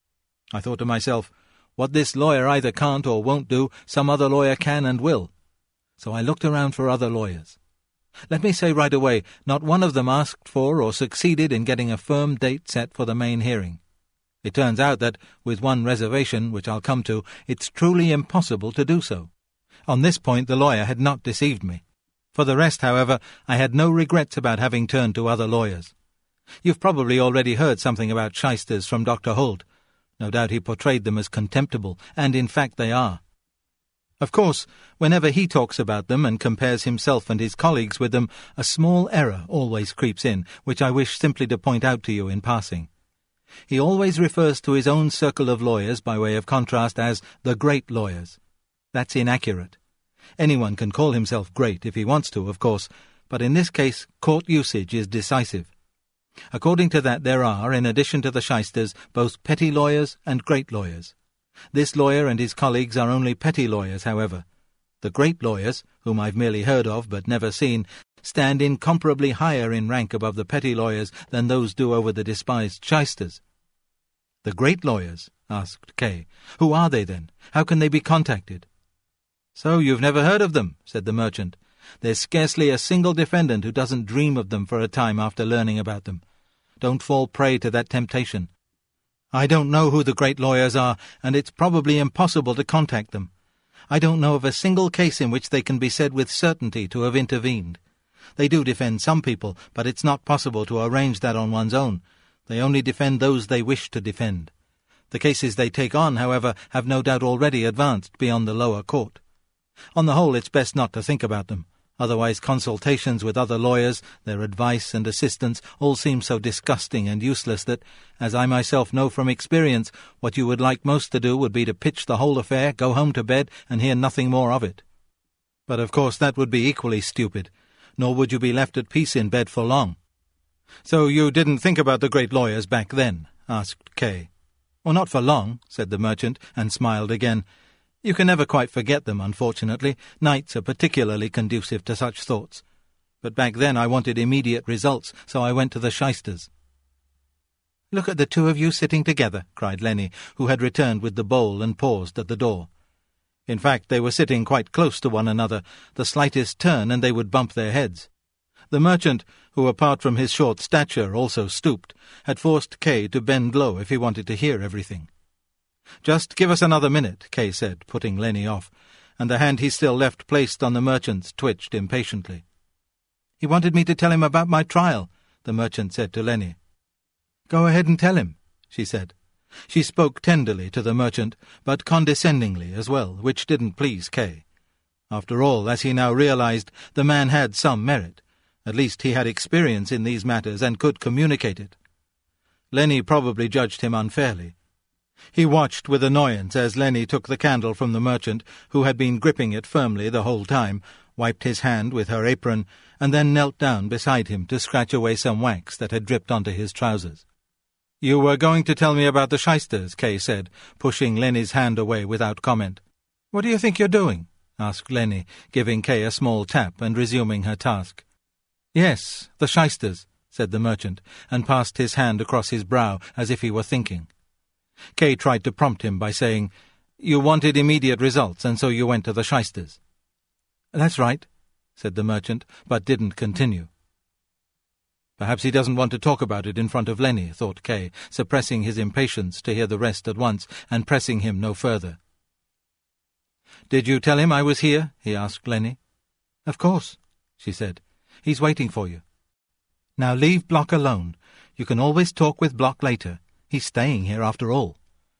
Speaker 2: I thought to myself, what this lawyer either can't or won't do, some other lawyer can and will. So I looked around for other lawyers. Let me say right away, not one of them asked for or succeeded in getting a firm date set for the main hearing. It turns out that, with one reservation, which I'll come to, it's truly impossible to do so. On this point the lawyer had not deceived me. For the rest, however, I had no regrets about having turned to other lawyers. You've probably already heard something about shysters from Dr. Holt. No doubt he portrayed them as contemptible, and in fact they are. Of course, whenever he talks about them and compares himself and his colleagues with them, a small error always creeps in, which I wish simply to point out to you in passing. He always refers to his own circle of lawyers by way of contrast as the great lawyers. That's inaccurate. Anyone can call himself great if he wants to, of course, but in this case court usage is decisive. According to that, there are, in addition to the shysters, both petty lawyers and great lawyers. This lawyer and his colleagues are only petty lawyers, however. The great lawyers, whom I've merely heard of but never seen, stand incomparably higher in rank above the petty lawyers than those do over the despised shysters. "The great lawyers?" asked Kay. "Who are they, then? How can they be contacted?" "So you've never heard of them," said the merchant. "There's scarcely a single defendant who doesn't dream of them for a time after learning about them. Don't fall prey to that temptation. I don't know who the great lawyers are, and it's probably impossible to contact them. I don't know of a single case in which they can be said with certainty to have intervened. They do defend some people, but it's not possible to arrange that on one's own. They only defend those they wish to defend. The cases they take on, however, have no doubt already advanced beyond the lower court. On the whole, it's best not to think about them. Otherwise consultations with other lawyers, their advice and assistance, all seem so disgusting and useless that, as I myself know from experience, what you would like most to do would be to pitch the whole affair, go home to bed, and hear nothing more of it. But of course that would be equally stupid, nor would you be left at peace in bed for long." "So you didn't think about the great lawyers back then?" asked Kay. "Well, not for long," said the merchant, and smiled again. "You can never quite forget them, unfortunately. Nights are particularly conducive to such thoughts. But back then I wanted immediate results, so I went to the shysters." "Look at the two of you sitting together," cried Lenny, who had returned with the bowl and paused at the door. In fact, they were sitting quite close to one another. The slightest turn and they would bump their heads. The merchant, who apart from his short stature also stooped, had forced Kay to bend low if he wanted to hear everything. "Just give us another minute," Kay said, putting Lenny off, and the hand he still left placed on the merchant's twitched impatiently. "He wanted me to tell him about my trial," the merchant said to Lenny. "Go ahead and tell him," she said. She spoke tenderly to the merchant, but condescendingly as well, which didn't please Kay. After all, as he now realized, the man had some merit. At least he had experience in these matters and could communicate it. Lenny probably judged him unfairly. He watched with annoyance as Lenny took the candle from the merchant, who had been gripping it firmly the whole time, wiped his hand with her apron, and then knelt down beside him to scratch away some wax that had dripped onto his trousers. "You were going to tell me about the shysters," Kay said, pushing Lenny's hand away without comment. "What do you think you're doing?" asked Lenny, giving Kay a small tap and resuming her task. "Yes, the shysters," said the merchant, and passed his hand across his brow as if he were thinking. Kay tried to prompt him by saying, "You wanted immediate results, and so you went to the shysters." "That's right," said the merchant, but didn't continue. Perhaps he doesn't want to talk about it in front of Lenny, thought Kay, suppressing his impatience to hear the rest at once and pressing him no further. "Did you tell him I was here?" he asked Lenny. "Of course," she said. "He's waiting for you. Now leave Block alone. You can always talk with Block later. He's staying here after all."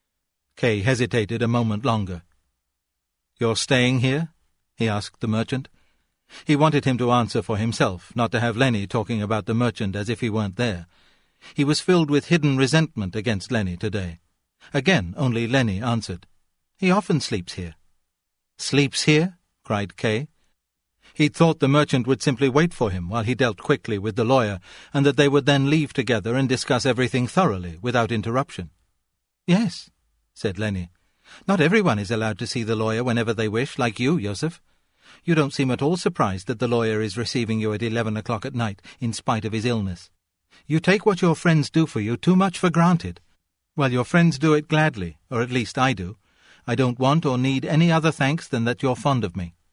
Speaker 2: Kay hesitated a moment longer. "You're staying here?" he asked the merchant. He wanted him to answer for himself, not to have Lenny talking about the merchant as if he weren't there. He was filled with hidden resentment against Lenny today. Again, only Lenny answered. "He often sleeps here." "Sleeps here?" cried Kay. He'd thought the merchant would simply wait for him while he dealt quickly with the lawyer, and that they would then leave together and discuss everything thoroughly, without interruption. "Yes," said Lenny. "Not everyone is allowed to see the lawyer whenever they wish, like you, Joseph. You don't seem at all surprised that the lawyer is receiving you at 11 o'clock at night, in spite of his illness. You take what your friends do for you too much for granted. Well, your friends do it gladly, or at least I do. I don't want or need any other thanks than that you're fond of me."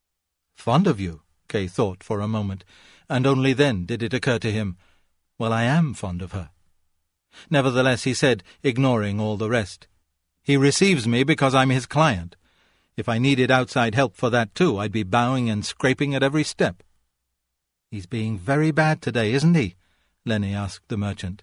Speaker 2: "Fond of you?" Kay thought for a moment, and only then did it occur to him, "Well, I am fond of her." Nevertheless, he said, ignoring all the rest, "He receives me because I'm his client. If I needed outside help for that too, I'd be bowing and scraping at every step." "He's being very bad today, isn't he?" Lenny asked the merchant.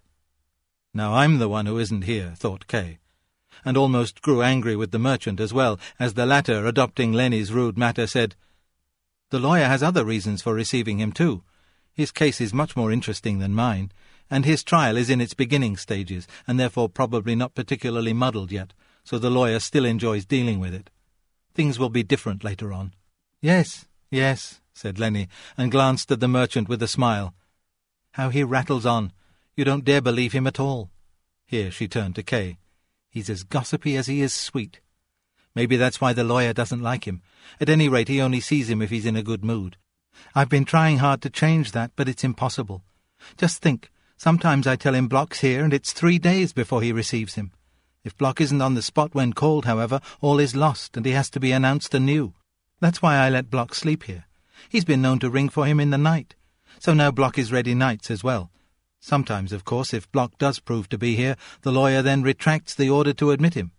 Speaker 2: "Now I'm the one who isn't here," thought Kay, and almost grew angry with the merchant as well, as the latter, adopting Lenny's rude manner, said, "The lawyer has other reasons for receiving him too. His case is much more interesting than mine, and his trial is in its beginning stages, and therefore probably not particularly muddled yet, so the lawyer still enjoys dealing with it. Things will be different later on." "Yes, yes," said Lenny, and glanced at the merchant with a smile. "How he rattles on. You don't dare believe him at all." Here she turned to Kay. "He's as gossipy as he is sweet. Maybe that's why the lawyer doesn't like him. At any rate, he only sees him if he's in a good mood. I've been trying hard to change that, but it's impossible. Just think, sometimes I tell him Block's here, and it's 3 days before he receives him. If Block isn't on the spot when called, however, all is lost, and he has to be announced anew. That's why I let Block sleep here. He's been known to ring for him in the night. So now Block is ready nights as well. Sometimes, of course, if Block does prove to be here, the lawyer then retracts the order to admit him."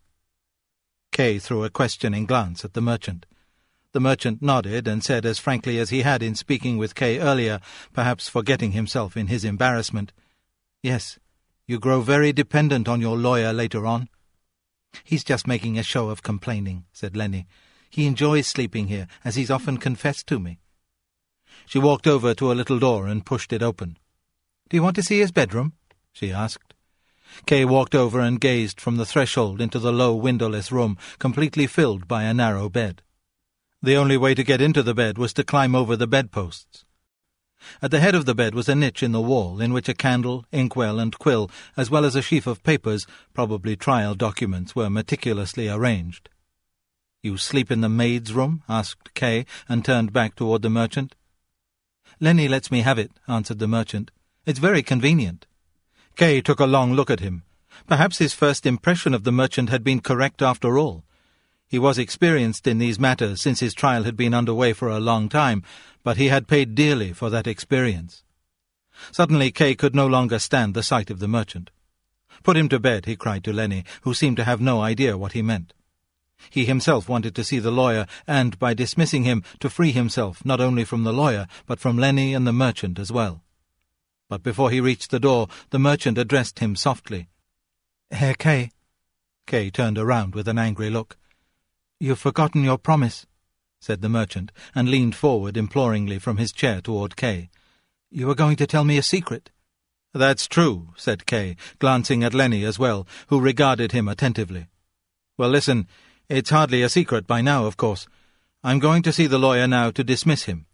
Speaker 2: Kay threw a questioning glance at the merchant. The merchant nodded and said as frankly as he had in speaking with Kay earlier, perhaps forgetting himself in his embarrassment, "Yes, you grow very dependent on your lawyer later on." "He's just making a show of complaining," said Lenny. "He enjoys sleeping here, as he's often confessed to me." She walked over to a little door and pushed it open. "Do you want to see his bedroom?" she asked. Kay walked over and gazed from the threshold into the low windowless room, completely filled by a narrow bed. The only way to get into the bed was to climb over the bedposts. At the head of the bed was a niche in the wall, in which a candle, inkwell, and quill, as well as a sheaf of papers, probably trial documents, were meticulously arranged. "You sleep in the maid's room?" asked Kay, and turned back toward the merchant. "Lenny lets me have it," answered the merchant. "It's very convenient." Kay took a long look at him. Perhaps his first impression of the merchant had been correct after all. He was experienced in these matters since his trial had been underway for a long time, but he had paid dearly for that experience. Suddenly Kay could no longer stand the sight of the merchant. "Put him to bed," he cried to Lenny, who seemed to have no idea what he meant. He himself wanted to see the lawyer, and, by dismissing him, to free himself not only from the lawyer, but from Lenny and the merchant as well. But before he reached the door, the merchant addressed him softly. "Herr Kay." Kay turned around with an angry look. "You've forgotten your promise," said the merchant, and leaned forward imploringly from his chair toward Kay. "You were going to tell me a secret." "That's true," said Kay, glancing at Lenny as well, who regarded him attentively. "Well, listen, it's hardly a secret by now, of course. I'm going to see the lawyer now to dismiss him."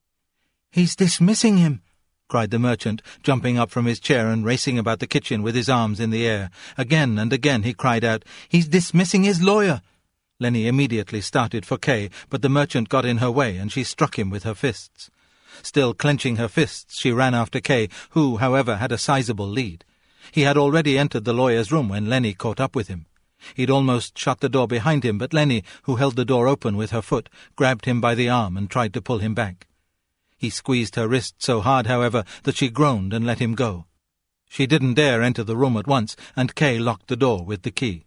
Speaker 2: "He's dismissing him!" cried the merchant, jumping up from his chair and racing about the kitchen with his arms in the air. Again and again he cried out, "He's dismissing his lawyer!" Lenny immediately started for Kay, but the merchant got in her way, and she struck him with her fists. Still clenching her fists, she ran after Kay, who, however, had a sizable lead. He had already entered the lawyer's room when Lenny caught up with him. He'd almost shut the door behind him, but Lenny, who held the door open with her foot, grabbed him by the arm and tried to pull him back. He squeezed her wrist so hard, however, that she groaned and let him go. She didn't dare enter the room at once, and Kay locked the door with the key.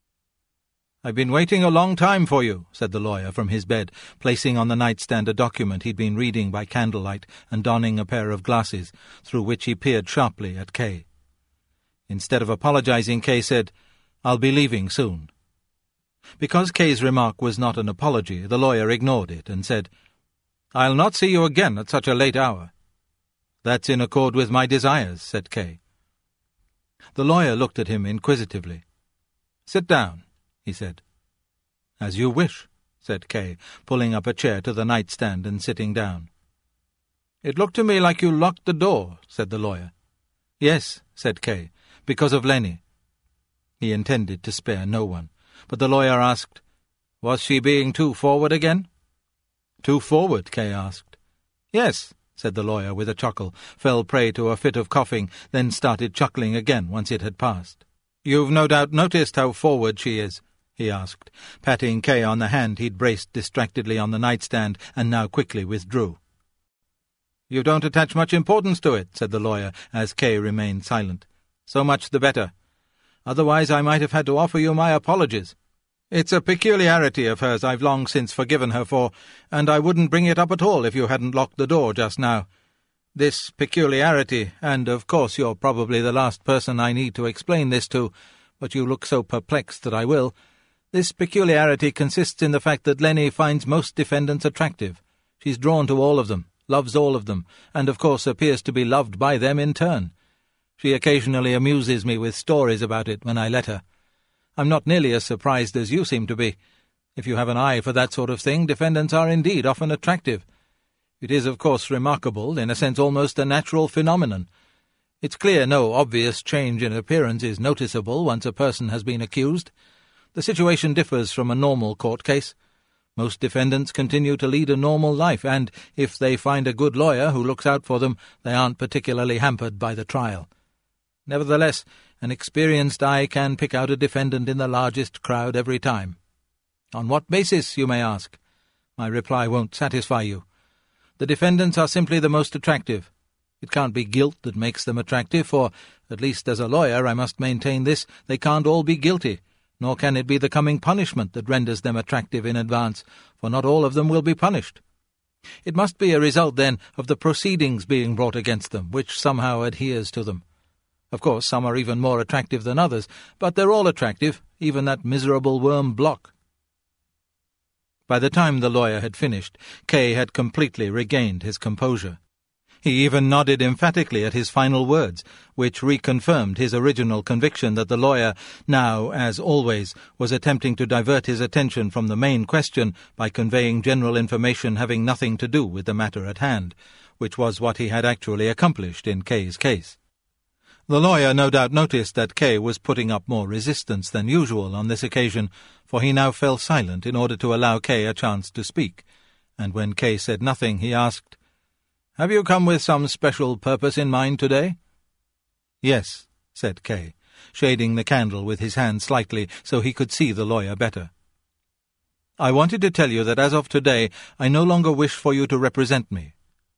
Speaker 2: "I've been waiting a long time for you," said the lawyer from his bed, placing on the nightstand a document he'd been reading by candlelight and donning a pair of glasses, through which he peered sharply at Kay. Instead of apologizing, Kay said, "I'll be leaving soon." Because Kay's remark was not an apology, the lawyer ignored it and said, "I'll not see you again at such a late hour." "That's in accord with my desires," said Kay. The lawyer looked at him inquisitively. "Sit down," he said. "As you wish," said Kay, pulling up a chair to the nightstand and sitting down. "It looked to me like you locked the door," said the lawyer. "Yes," said Kay, "because of Lenny." He intended to spare no one, but the lawyer asked, "Was she being too forward again?" "Too forward?" Kay asked. "Yes," said the lawyer with a chuckle, fell prey to a fit of coughing, then started chuckling again once it had passed. "You've no doubt noticed how forward she is?" he asked, patting Kay on the hand he'd braced distractedly on the nightstand and now quickly withdrew. "You don't attach much importance to it," said the lawyer, as Kay remained silent. "So much the better. Otherwise I might have had to offer you my apologies. It's a peculiarity of hers I've long since forgiven her for, and I wouldn't bring it up at all if you hadn't locked the door just now. This peculiarity, and of course you're probably the last person I need to explain this to, but you look so perplexed that I will. This peculiarity consists in the fact that Lenny finds most defendants attractive. She's drawn to all of them, loves all of them, and of course appears to be loved by them in turn. She occasionally amuses me with stories about it when I let her. I'm not nearly as surprised as you seem to be. If you have an eye for that sort of thing, defendants are indeed often attractive. It is, of course, remarkable, in a sense almost a natural phenomenon. It's clear no obvious change in appearance is noticeable once a person has been accused. The situation differs from a normal court case. Most defendants continue to lead a normal life, and if they find a good lawyer who looks out for them, they aren't particularly hampered by the trial. Nevertheless, an experienced eye can pick out a defendant in the largest crowd every time. On what basis, you may ask? My reply won't satisfy you. The defendants are simply the most attractive. It can't be guilt that makes them attractive, for, at least as a lawyer, I must maintain this, they can't all be guilty, nor can it be the coming punishment that renders them attractive in advance, for not all of them will be punished. It must be a result, then, of the proceedings being brought against them, which somehow adheres to them. Of course, some are even more attractive than others, but they're all attractive, even that miserable worm Block. By the time the lawyer had finished, Kay had completely regained his composure. He even nodded emphatically at his final words, which reconfirmed his original conviction that the lawyer, now, as always, was attempting to divert his attention from the main question by conveying general information having nothing to do with the matter at hand, which was what he had actually accomplished in Kay's case. The lawyer no doubt noticed that Kay was putting up more resistance than usual on this occasion, for he now fell silent in order to allow Kay a chance to speak, and when Kay said nothing, he asked, "Have you come with some special purpose in mind today?" "Yes," said Kay, shading the candle with his hand slightly so he could see the lawyer better. "I wanted to tell you that as of today I no longer wish for you to represent me."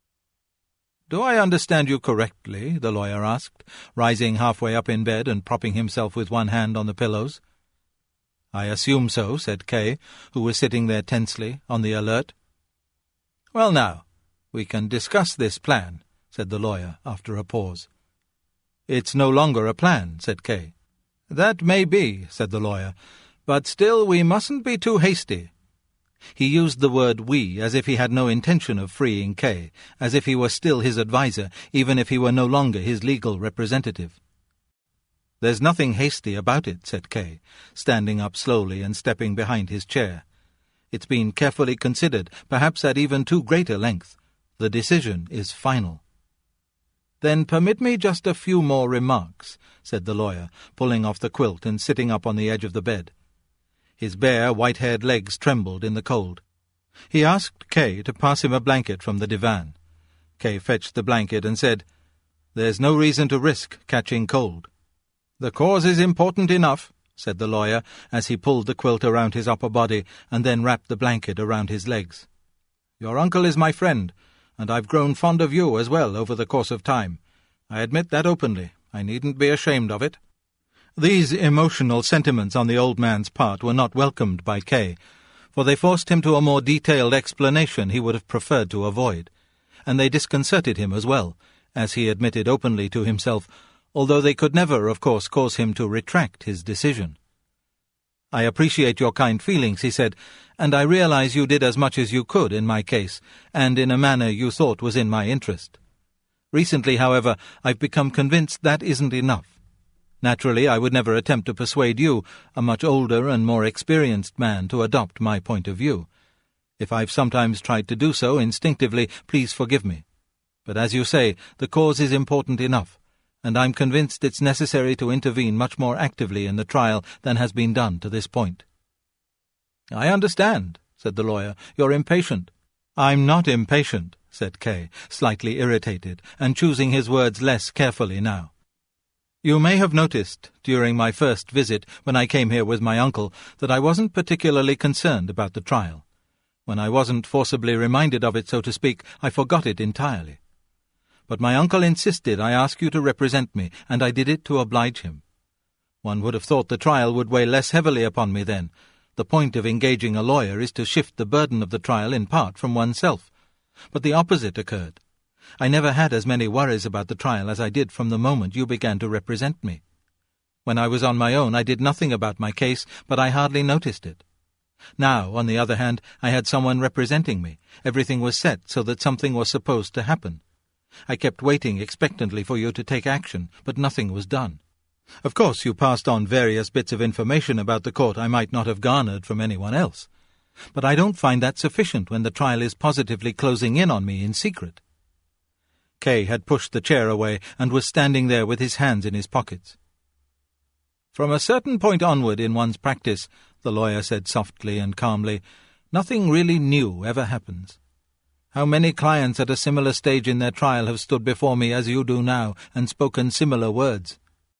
Speaker 2: "Do I understand you correctly?" the lawyer asked, rising halfway up in bed and propping himself with one hand on the pillows. "I assume so," said Kay, who was sitting there tensely, on the alert. "Well now, we can discuss this plan," said the lawyer, after a pause. "It's no longer a plan," said Kay. "That may be," said the lawyer, "but still we mustn't be too hasty." He used the word "we" as if he had no intention of freeing Kay, as if he were still his adviser, even if he were no longer his legal representative. "There's nothing hasty about it," said Kay, standing up slowly and stepping behind his chair. "It's been carefully considered, perhaps at even too great a length. The decision is final." "Then permit me just a few more remarks," said the lawyer, pulling off the quilt and sitting up on the edge of the bed. His bare, white-haired legs trembled in the cold. He asked Kay to pass him a blanket from the divan. Kay fetched the blanket and said, "There's no reason to risk catching cold." "The cause is important enough," said the lawyer, as he pulled the quilt around his upper body and then wrapped the blanket around his legs. "Your uncle is my friend, and I've grown fond of you as well over the course of time. I admit that openly. I needn't be ashamed of it." These emotional sentiments on the old man's part were not welcomed by Kay, for they forced him to a more detailed explanation he would have preferred to avoid, and they disconcerted him as well, as he admitted openly to himself, although they could never, of course, cause him to retract his decision. "I appreciate your kind feelings," he said, "and I realize you did as much as you could in my case, and in a manner you thought was in my interest. Recently, however, I've become convinced that isn't enough. Naturally, I would never attempt to persuade you, a much older and more experienced man, to adopt my point of view. If I've sometimes tried to do so instinctively, please forgive me. But as you say, the cause is important enough, and I'm convinced it's necessary to intervene much more actively in the trial than has been done to this point." "I understand," said the lawyer. "You're impatient." "I'm not impatient," said Kay, slightly irritated, and choosing his words less carefully now. "You may have noticed, during my first visit, when I came here with my uncle, that I wasn't particularly concerned about the trial. When I wasn't forcibly reminded of it, so to speak, I forgot it entirely. But my uncle insisted I ask you to represent me, and I did it to oblige him. One would have thought the trial would weigh less heavily upon me then. The point of engaging a lawyer is to shift the burden of the trial in part from oneself. But the opposite occurred. I never had as many worries about the trial as I did from the moment you began to represent me. When I was on my own, I did nothing about my case, but I hardly noticed it. Now, on the other hand, I had someone representing me. Everything was set so that something was supposed to happen. I kept waiting expectantly for you to take action, but nothing was done. Of course, you passed on various bits of information about the court I might not have garnered from anyone else. But I don't find that sufficient when the trial is positively closing in on me in secret." Kay had pushed the chair away and was standing there with his hands in his pockets. "From a certain point onward in one's practice," the lawyer said softly and calmly, "nothing really new ever happens. How many clients at a similar stage in their trial have stood before me as you do now and spoken similar words?"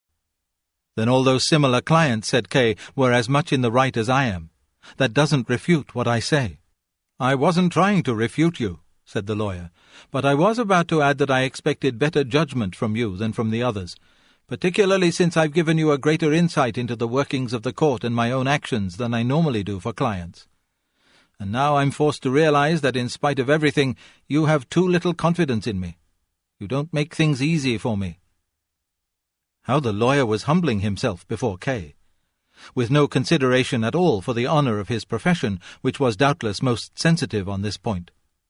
Speaker 2: "Then all those similar clients," said Kay, "were as much in the right as I am. That doesn't refute what I say." "I wasn't trying to refute you," said the lawyer, "but I was about to add that I expected better judgment from you than from the others, particularly since I've given you a greater insight into the workings of the court and my own actions than I normally do for clients. And now I'm forced to realize that in spite of everything, you have too little confidence in me. You don't make things easy for me." How the lawyer was humbling himself before Kay, with no consideration at all for the honour of his profession, which was doubtless most sensitive on this point.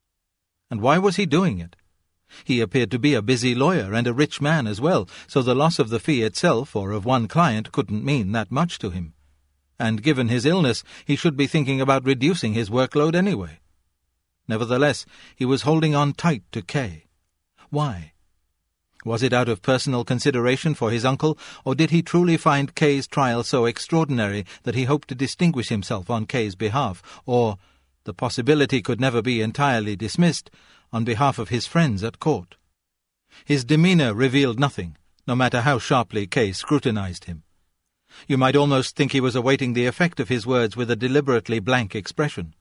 Speaker 2: And why was he doing it? He appeared to be a busy lawyer and a rich man as well, so the loss of the fee itself or of one client couldn't mean that much to him. And given his illness, he should be thinking about reducing his workload anyway. Nevertheless, he was holding on tight to Kay. Why? Was it out of personal consideration for his uncle, or did he truly find Kay's trial so extraordinary that he hoped to distinguish himself on Kay's behalf, or, the possibility could never be entirely dismissed, on behalf of his friends at court? His demeanour revealed nothing, no matter how sharply Kay scrutinized him. You might almost think he was awaiting the effect of his words with a deliberately blank expression.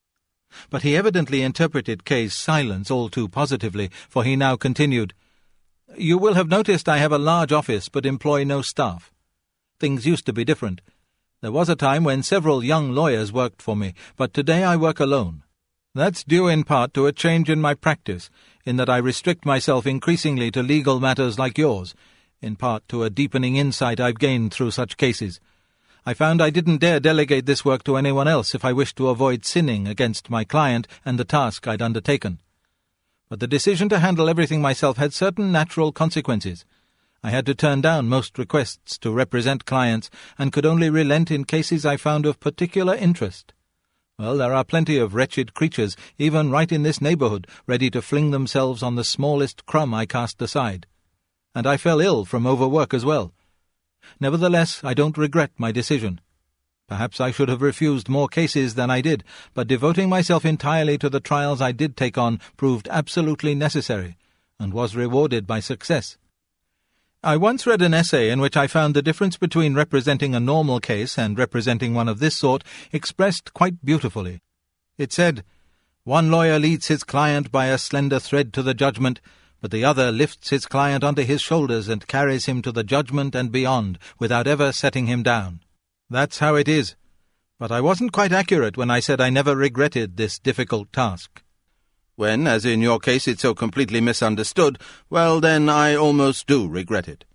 Speaker 2: But he evidently interpreted Kay's silence all too positively, for he now continued, "You will have noticed I have a large office but employ no staff. Things used to be different. There was a time when several young lawyers worked for me, but today I work alone. That's due in part to a change in my practice, in that I restrict myself increasingly to legal matters like yours, in part to a deepening insight I've gained through such cases. I found I didn't dare delegate this work to anyone else if I wished to avoid sinning against my client and the task I'd undertaken. But the decision to handle everything myself had certain natural consequences. I had to turn down most requests to represent clients, and could only relent in cases I found of particular interest. Well, there are plenty of wretched creatures, even right in this neighbourhood, ready to fling themselves on the smallest crumb I cast aside. And I fell ill from overwork as well. Nevertheless, I don't regret my decision. Perhaps I should have refused more cases than I did, but devoting myself entirely to the trials I did take on proved absolutely necessary, and was rewarded by success. I once read an essay in which I found the difference between representing a normal case and representing one of this sort expressed quite beautifully. It said, "One lawyer leads his client by a slender thread to the judgment, but the other lifts his client onto his shoulders and carries him to the judgment and beyond, without ever setting him down. That's how it is. But I wasn't quite accurate when I said I never regretted this difficult task."
Speaker 1: When, as in your case, it's so completely misunderstood, well, then I almost do regret it.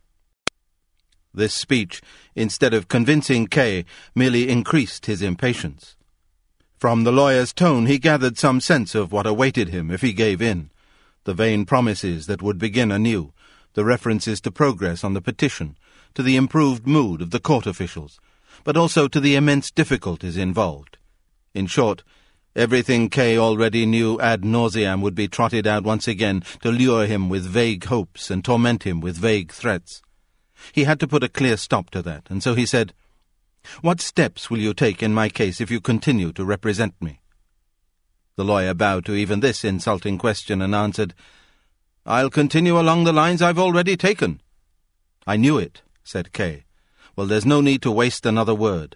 Speaker 1: This speech, instead of convincing Kay, merely increased his impatience. From the lawyer's tone he gathered some sense of what awaited him if he gave in. The vain promises that would begin anew, the references to progress on the petition, to the improved mood of the court officials, but also to the immense difficulties involved. In short, everything Kay already knew ad nauseam would be trotted out once again to lure him with vague hopes and torment him with vague threats. He had to put a clear stop to that, and so he said, "What steps will you take in my case if you continue to represent me?" The lawyer bowed to even this insulting question and answered, "I'll continue along the lines I've already taken." "I knew it," said Kay. "Well, there's no need to waste another word."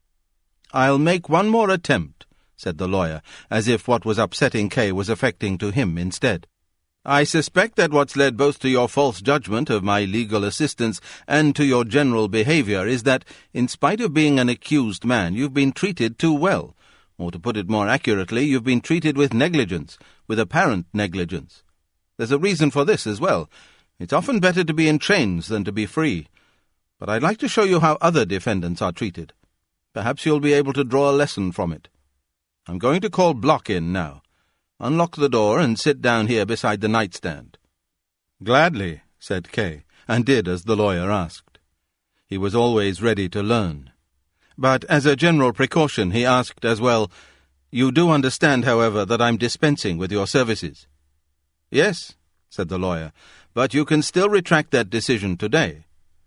Speaker 1: "I'll make one more attempt," said the lawyer, as if what was upsetting Kay was affecting to him instead. "I suspect that what's led both to your false judgment of my legal assistance and to your general behavior is that, in spite of being an accused man, you've been treated too well. Or, to put it more accurately, you've been treated with negligence, with apparent negligence. There's a reason for this as well. It's often better to be in chains than to be free. But I'd like to show you how other defendants are treated. Perhaps you'll be able to draw a lesson from it. I'm going to call Block in now. Unlock the door and sit down here beside the nightstand." "Gladly," said Kay, and did as the lawyer asked. He was always ready to learn. But as a general precaution he asked as well, "You do understand, however, that I'm dispensing with your services?" "Yes," said the lawyer, "but you can still retract that decision today."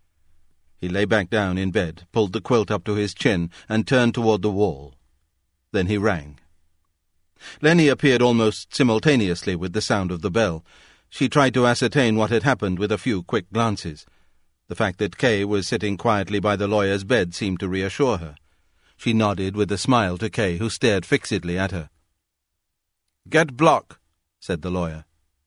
Speaker 1: He lay back down in bed, pulled the quilt up to his chin, and turned toward the wall. Then he rang. Lenny appeared almost simultaneously with the sound of the bell. She tried to ascertain what had happened with a few quick glances. The fact that Kay was sitting quietly by the lawyer's bed seemed to reassure her. She nodded with a smile to Kay, who stared fixedly at her. "Get Block," said the lawyer.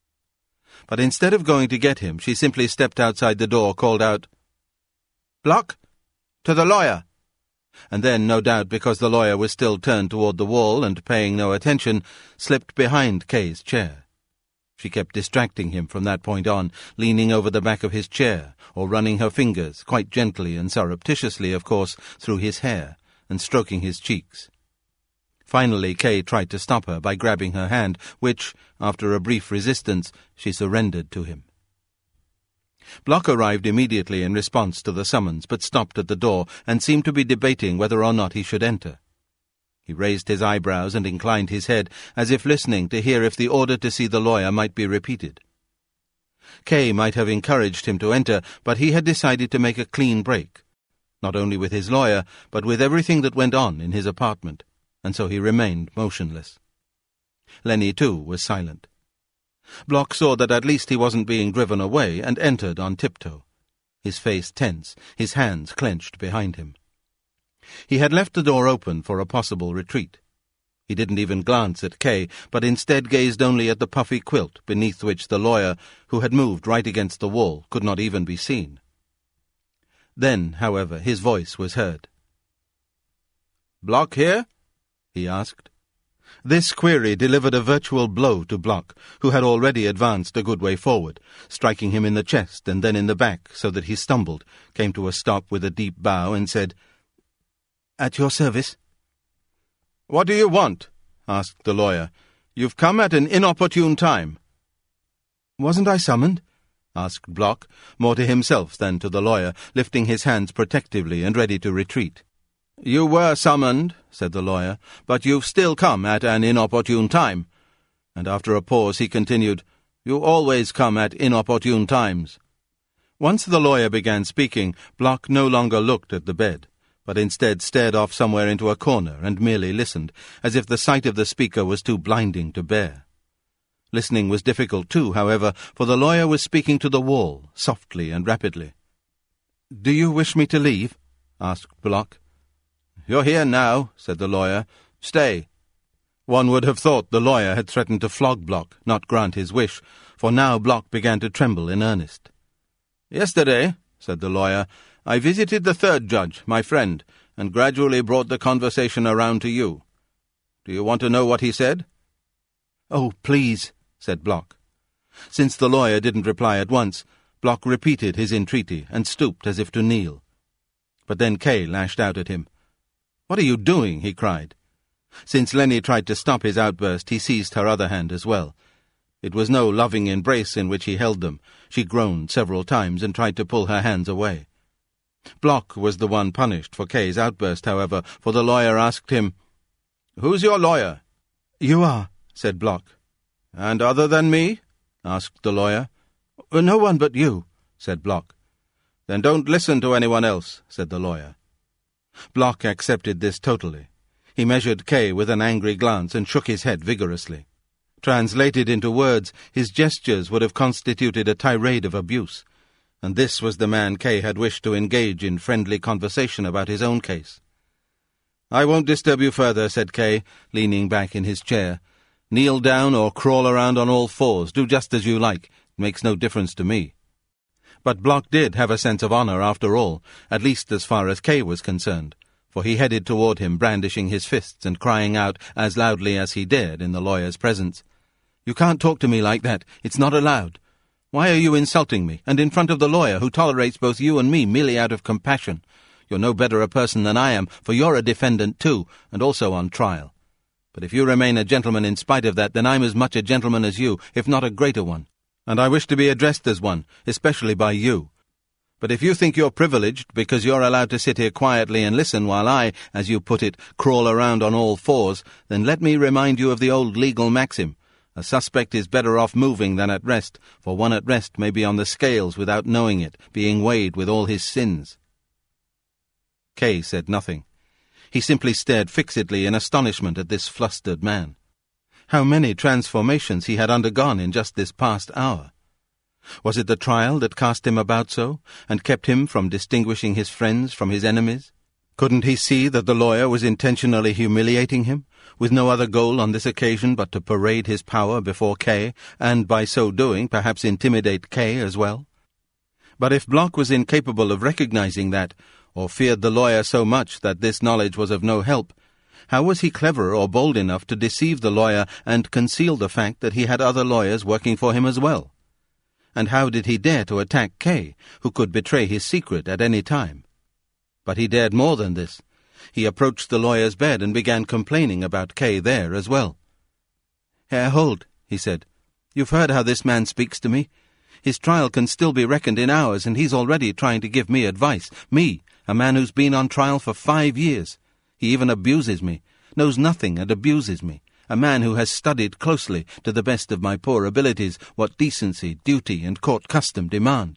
Speaker 1: But instead of going to get him, she simply stepped outside the door, called out, "Block, to the lawyer," and then, no doubt because the lawyer was still turned toward the wall and paying no attention, slipped behind Kay's chair. She kept distracting him from that point on, leaning over the back of his chair, or running her fingers, quite gently and surreptitiously, of course, through his hair, and stroking his cheeks. Finally, Kay tried to stop her by grabbing her hand, which, after a brief resistance, she surrendered to him. Block arrived immediately in response to the summons, but stopped at the door and seemed to be debating whether or not he should enter. He raised his eyebrows and inclined his head, as if listening to hear if the order to see the lawyer might be repeated. Kay might have encouraged him to enter, but he had decided to make a clean break, not only with his lawyer, but with everything that went on in his apartment, and so he remained motionless. Lenny, too, was silent. Block saw that at least he wasn't being driven away, and entered on tiptoe, his face tense, his hands clenched behind him. He had left the door open for a possible retreat. He didn't even glance at Kay, but instead gazed only at the puffy quilt beneath which the lawyer, who had moved right against the wall, could not even be seen. Then, however, his voice was heard. "Block here?" he asked. This query delivered a virtual blow to Block, who had already advanced a good way forward, striking him in the chest and then in the back, so that he stumbled, came to a stop with a deep bow, and said, "At your service." "What do you want?" asked the lawyer. "You've come at an inopportune time." "Wasn't I summoned?" asked Block, more to himself than to the lawyer, lifting his hands protectively and ready to retreat. "You were summoned," said the lawyer, "but you've still come at an inopportune time." And after a pause he continued, "You always come at inopportune times." Once the lawyer began speaking, Block no longer looked at the bed, but instead stared off somewhere into a corner and merely listened, as if the sight of the speaker was too blinding to bear. Listening was difficult too, however, for the lawyer was speaking to the wall, softly and rapidly. "Do you wish me to leave?" asked Block. "You're here now," said the lawyer. "Stay." One would have thought the lawyer had threatened to flog Block, not grant his wish, for now Block began to tremble in earnest. "Yesterday," said the lawyer, "I visited the third judge, my friend, and gradually brought the conversation around to you. Do you want to know what he said?"
Speaker 2: "Oh, please," said Block. Since the lawyer didn't reply at once, Block repeated his entreaty and stooped as if to kneel. But then Kay lashed out at him. "What are you doing?" he cried. Since Lenny tried to stop his outburst, he seized her other hand as well. It was no loving embrace in which he held them. She groaned several times and tried to pull her hands away. Block was the one punished for Kay's outburst, however, for the lawyer asked him, "Who's your lawyer?" "You are," said Block.
Speaker 1: "And other than me?" asked the lawyer.
Speaker 2: "No one but you," said Block.
Speaker 1: "Then don't listen to anyone else," said the lawyer.
Speaker 2: Block accepted this totally. He measured Kay with an angry glance and shook his head vigorously. Translated into words, his gestures would have constituted a tirade of abuse, and this was the man Kay had wished to engage in friendly conversation about his own case.
Speaker 1: "I won't disturb you further," said Kay, leaning back in his chair. "Kneel down or crawl around on all fours. Do just as you like. It makes no difference to me."
Speaker 2: But Block did have a sense of honor after all, at least as far as Kay was concerned, for he headed toward him brandishing his fists and crying out as loudly as he dared in the lawyer's presence, "You can't talk to me like that. It's not allowed. Why are you insulting me, and in front of the lawyer who tolerates both you and me merely out of compassion? You're no better a person than I am, for you're a defendant too, and also on trial. But if you remain a gentleman in spite of that, then I'm as much a gentleman as you, if not a greater one. And I wish to be addressed as one, especially by you. But if you think you're privileged because you're allowed to sit here quietly and listen while I, as you put it, crawl around on all fours, then let me remind you of the old legal maxim. A suspect is better off moving than at rest, for one at rest may be on the scales without knowing it, being weighed with all his sins." Kay said nothing. He simply stared fixedly in astonishment at this flustered man. How many transformations he had undergone in just this past hour! Was it the trial that cast him about so, and kept him from distinguishing his friends from his enemies? Couldn't he see that the lawyer was intentionally humiliating him, with no other goal on this occasion but to parade his power before Kay, and by so doing perhaps intimidate Kay as well? But if Block was incapable of recognizing that, or feared the lawyer so much that this knowledge was of no help, how was he clever or bold enough to deceive the lawyer and conceal the fact that he had other lawyers working for him as well? And how did he dare to attack Kay, who could betray his secret at any time? But he dared more than this. He approached the lawyer's bed and began complaining about Kay there as well. "Herr Holt," he said, "you've heard how this man speaks to me. His trial can still be reckoned in hours, and he's already trying to give me advice. Me, a man who's been on trial for 5 years. He even abuses me, knows nothing and abuses me. A man who has studied closely, to the best of my poor abilities, what decency, duty, and court custom demand."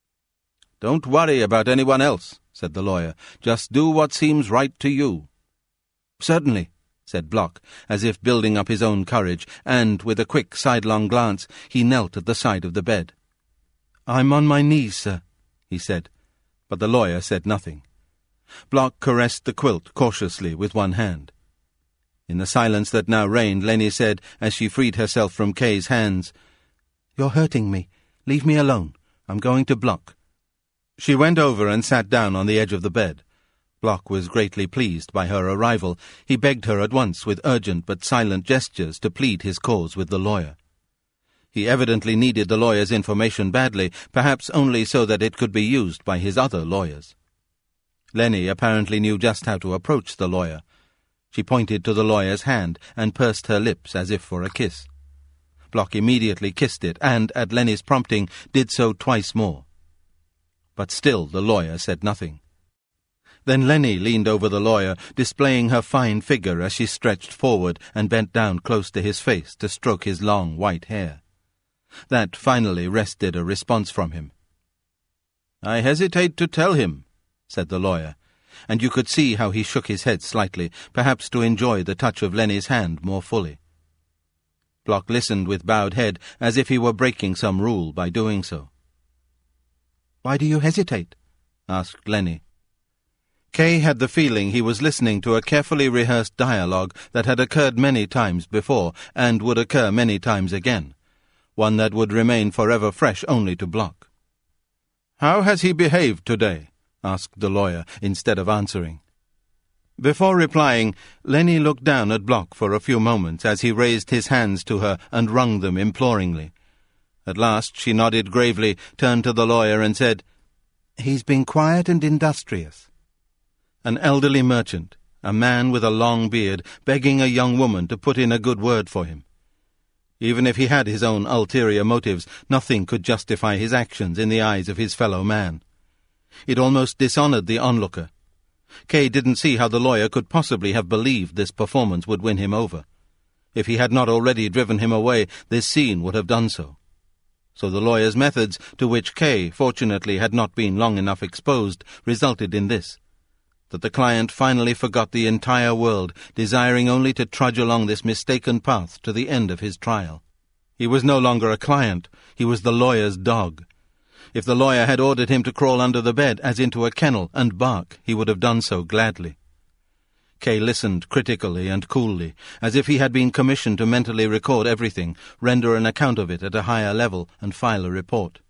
Speaker 1: "Don't worry about anyone else," said the lawyer. "Just do what seems right to you."
Speaker 2: "Certainly," said Block, as if building up his own courage, and, with a quick sidelong glance, he knelt at the side of the bed. "I'm on my knees, sir," he said, but the lawyer said nothing. Block caressed the quilt cautiously with one hand. In the silence that now reigned, Lenny said, as she freed herself from Kay's hands, "You're hurting me. Leave me alone. I'm going to Block." She went over and sat down on the edge of the bed. Block was greatly pleased by her arrival. He begged her at once with urgent but silent gestures to plead his cause with the lawyer. He evidently needed the lawyer's information badly, perhaps only so that it could be used by his other lawyers. Lenny apparently knew just how to approach the lawyer. She pointed to the lawyer's hand and pursed her lips as if for a kiss. Block immediately kissed it and, at Lenny's prompting, did so twice more. But still the lawyer said nothing. Then Lenny leaned over the lawyer, displaying her fine figure as she stretched forward and bent down close to his face to stroke his long white hair. That finally wrested a response from him.
Speaker 1: "I hesitate to tell him," said the lawyer,
Speaker 2: and you could see how he shook his head slightly, perhaps to enjoy the touch of Lenny's hand more fully.
Speaker 1: Block listened with bowed head, as if he were breaking some rule by doing so.
Speaker 2: "Why do you hesitate?" asked Lenny.
Speaker 1: Kay had the feeling he was listening to a carefully rehearsed dialogue that had occurred many times before, and would occur many times again, one that would remain forever fresh only to Block. "How has he behaved today?" asked the lawyer, instead of answering. Before replying, Lenny looked down at Block for a few moments as he raised his hands to her and wrung them imploringly. At last she nodded gravely, turned to the lawyer and said,
Speaker 2: "He's been quiet and industrious."
Speaker 1: An elderly merchant, a man with a long beard, begging a young woman to put in a good word for him. Even if he had his own ulterior motives, nothing could justify his actions in the eyes of his fellow man. It almost dishonored the onlooker. Kay didn't see how the lawyer could possibly have believed this performance would win him over. If he had not already driven him away, this scene would have done so. So the lawyer's methods, to which Kay, fortunately, had not been long enough exposed, resulted in this: that the client finally forgot the entire world, desiring only to trudge along this mistaken path to the end of his trial. He was no longer a client, he was the lawyer's dog. If the lawyer had ordered him to crawl under the bed as into a kennel and bark, he would have done so gladly. Kay listened critically and coolly, as if he had been commissioned to mentally record everything, render an account of it at a higher level, and file a report.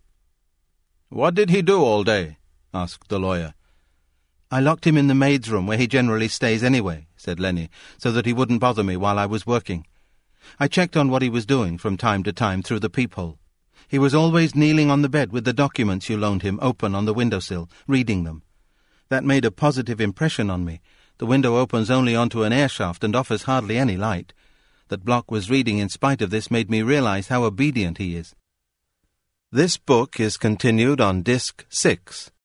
Speaker 1: "What did he do all day?" asked the lawyer.
Speaker 2: "I locked him in the maid's room, where he generally stays anyway," said Lenny, "so that he wouldn't bother me while I was working. I checked on what he was doing from time to time through the peephole. He was always kneeling on the bed with the documents you loaned him open on the windowsill, reading them. That made a positive impression on me. The window opens only onto an air shaft and offers hardly any light. That Block was reading in spite of this made me realize how obedient he is."
Speaker 1: This book is continued on Disc 6.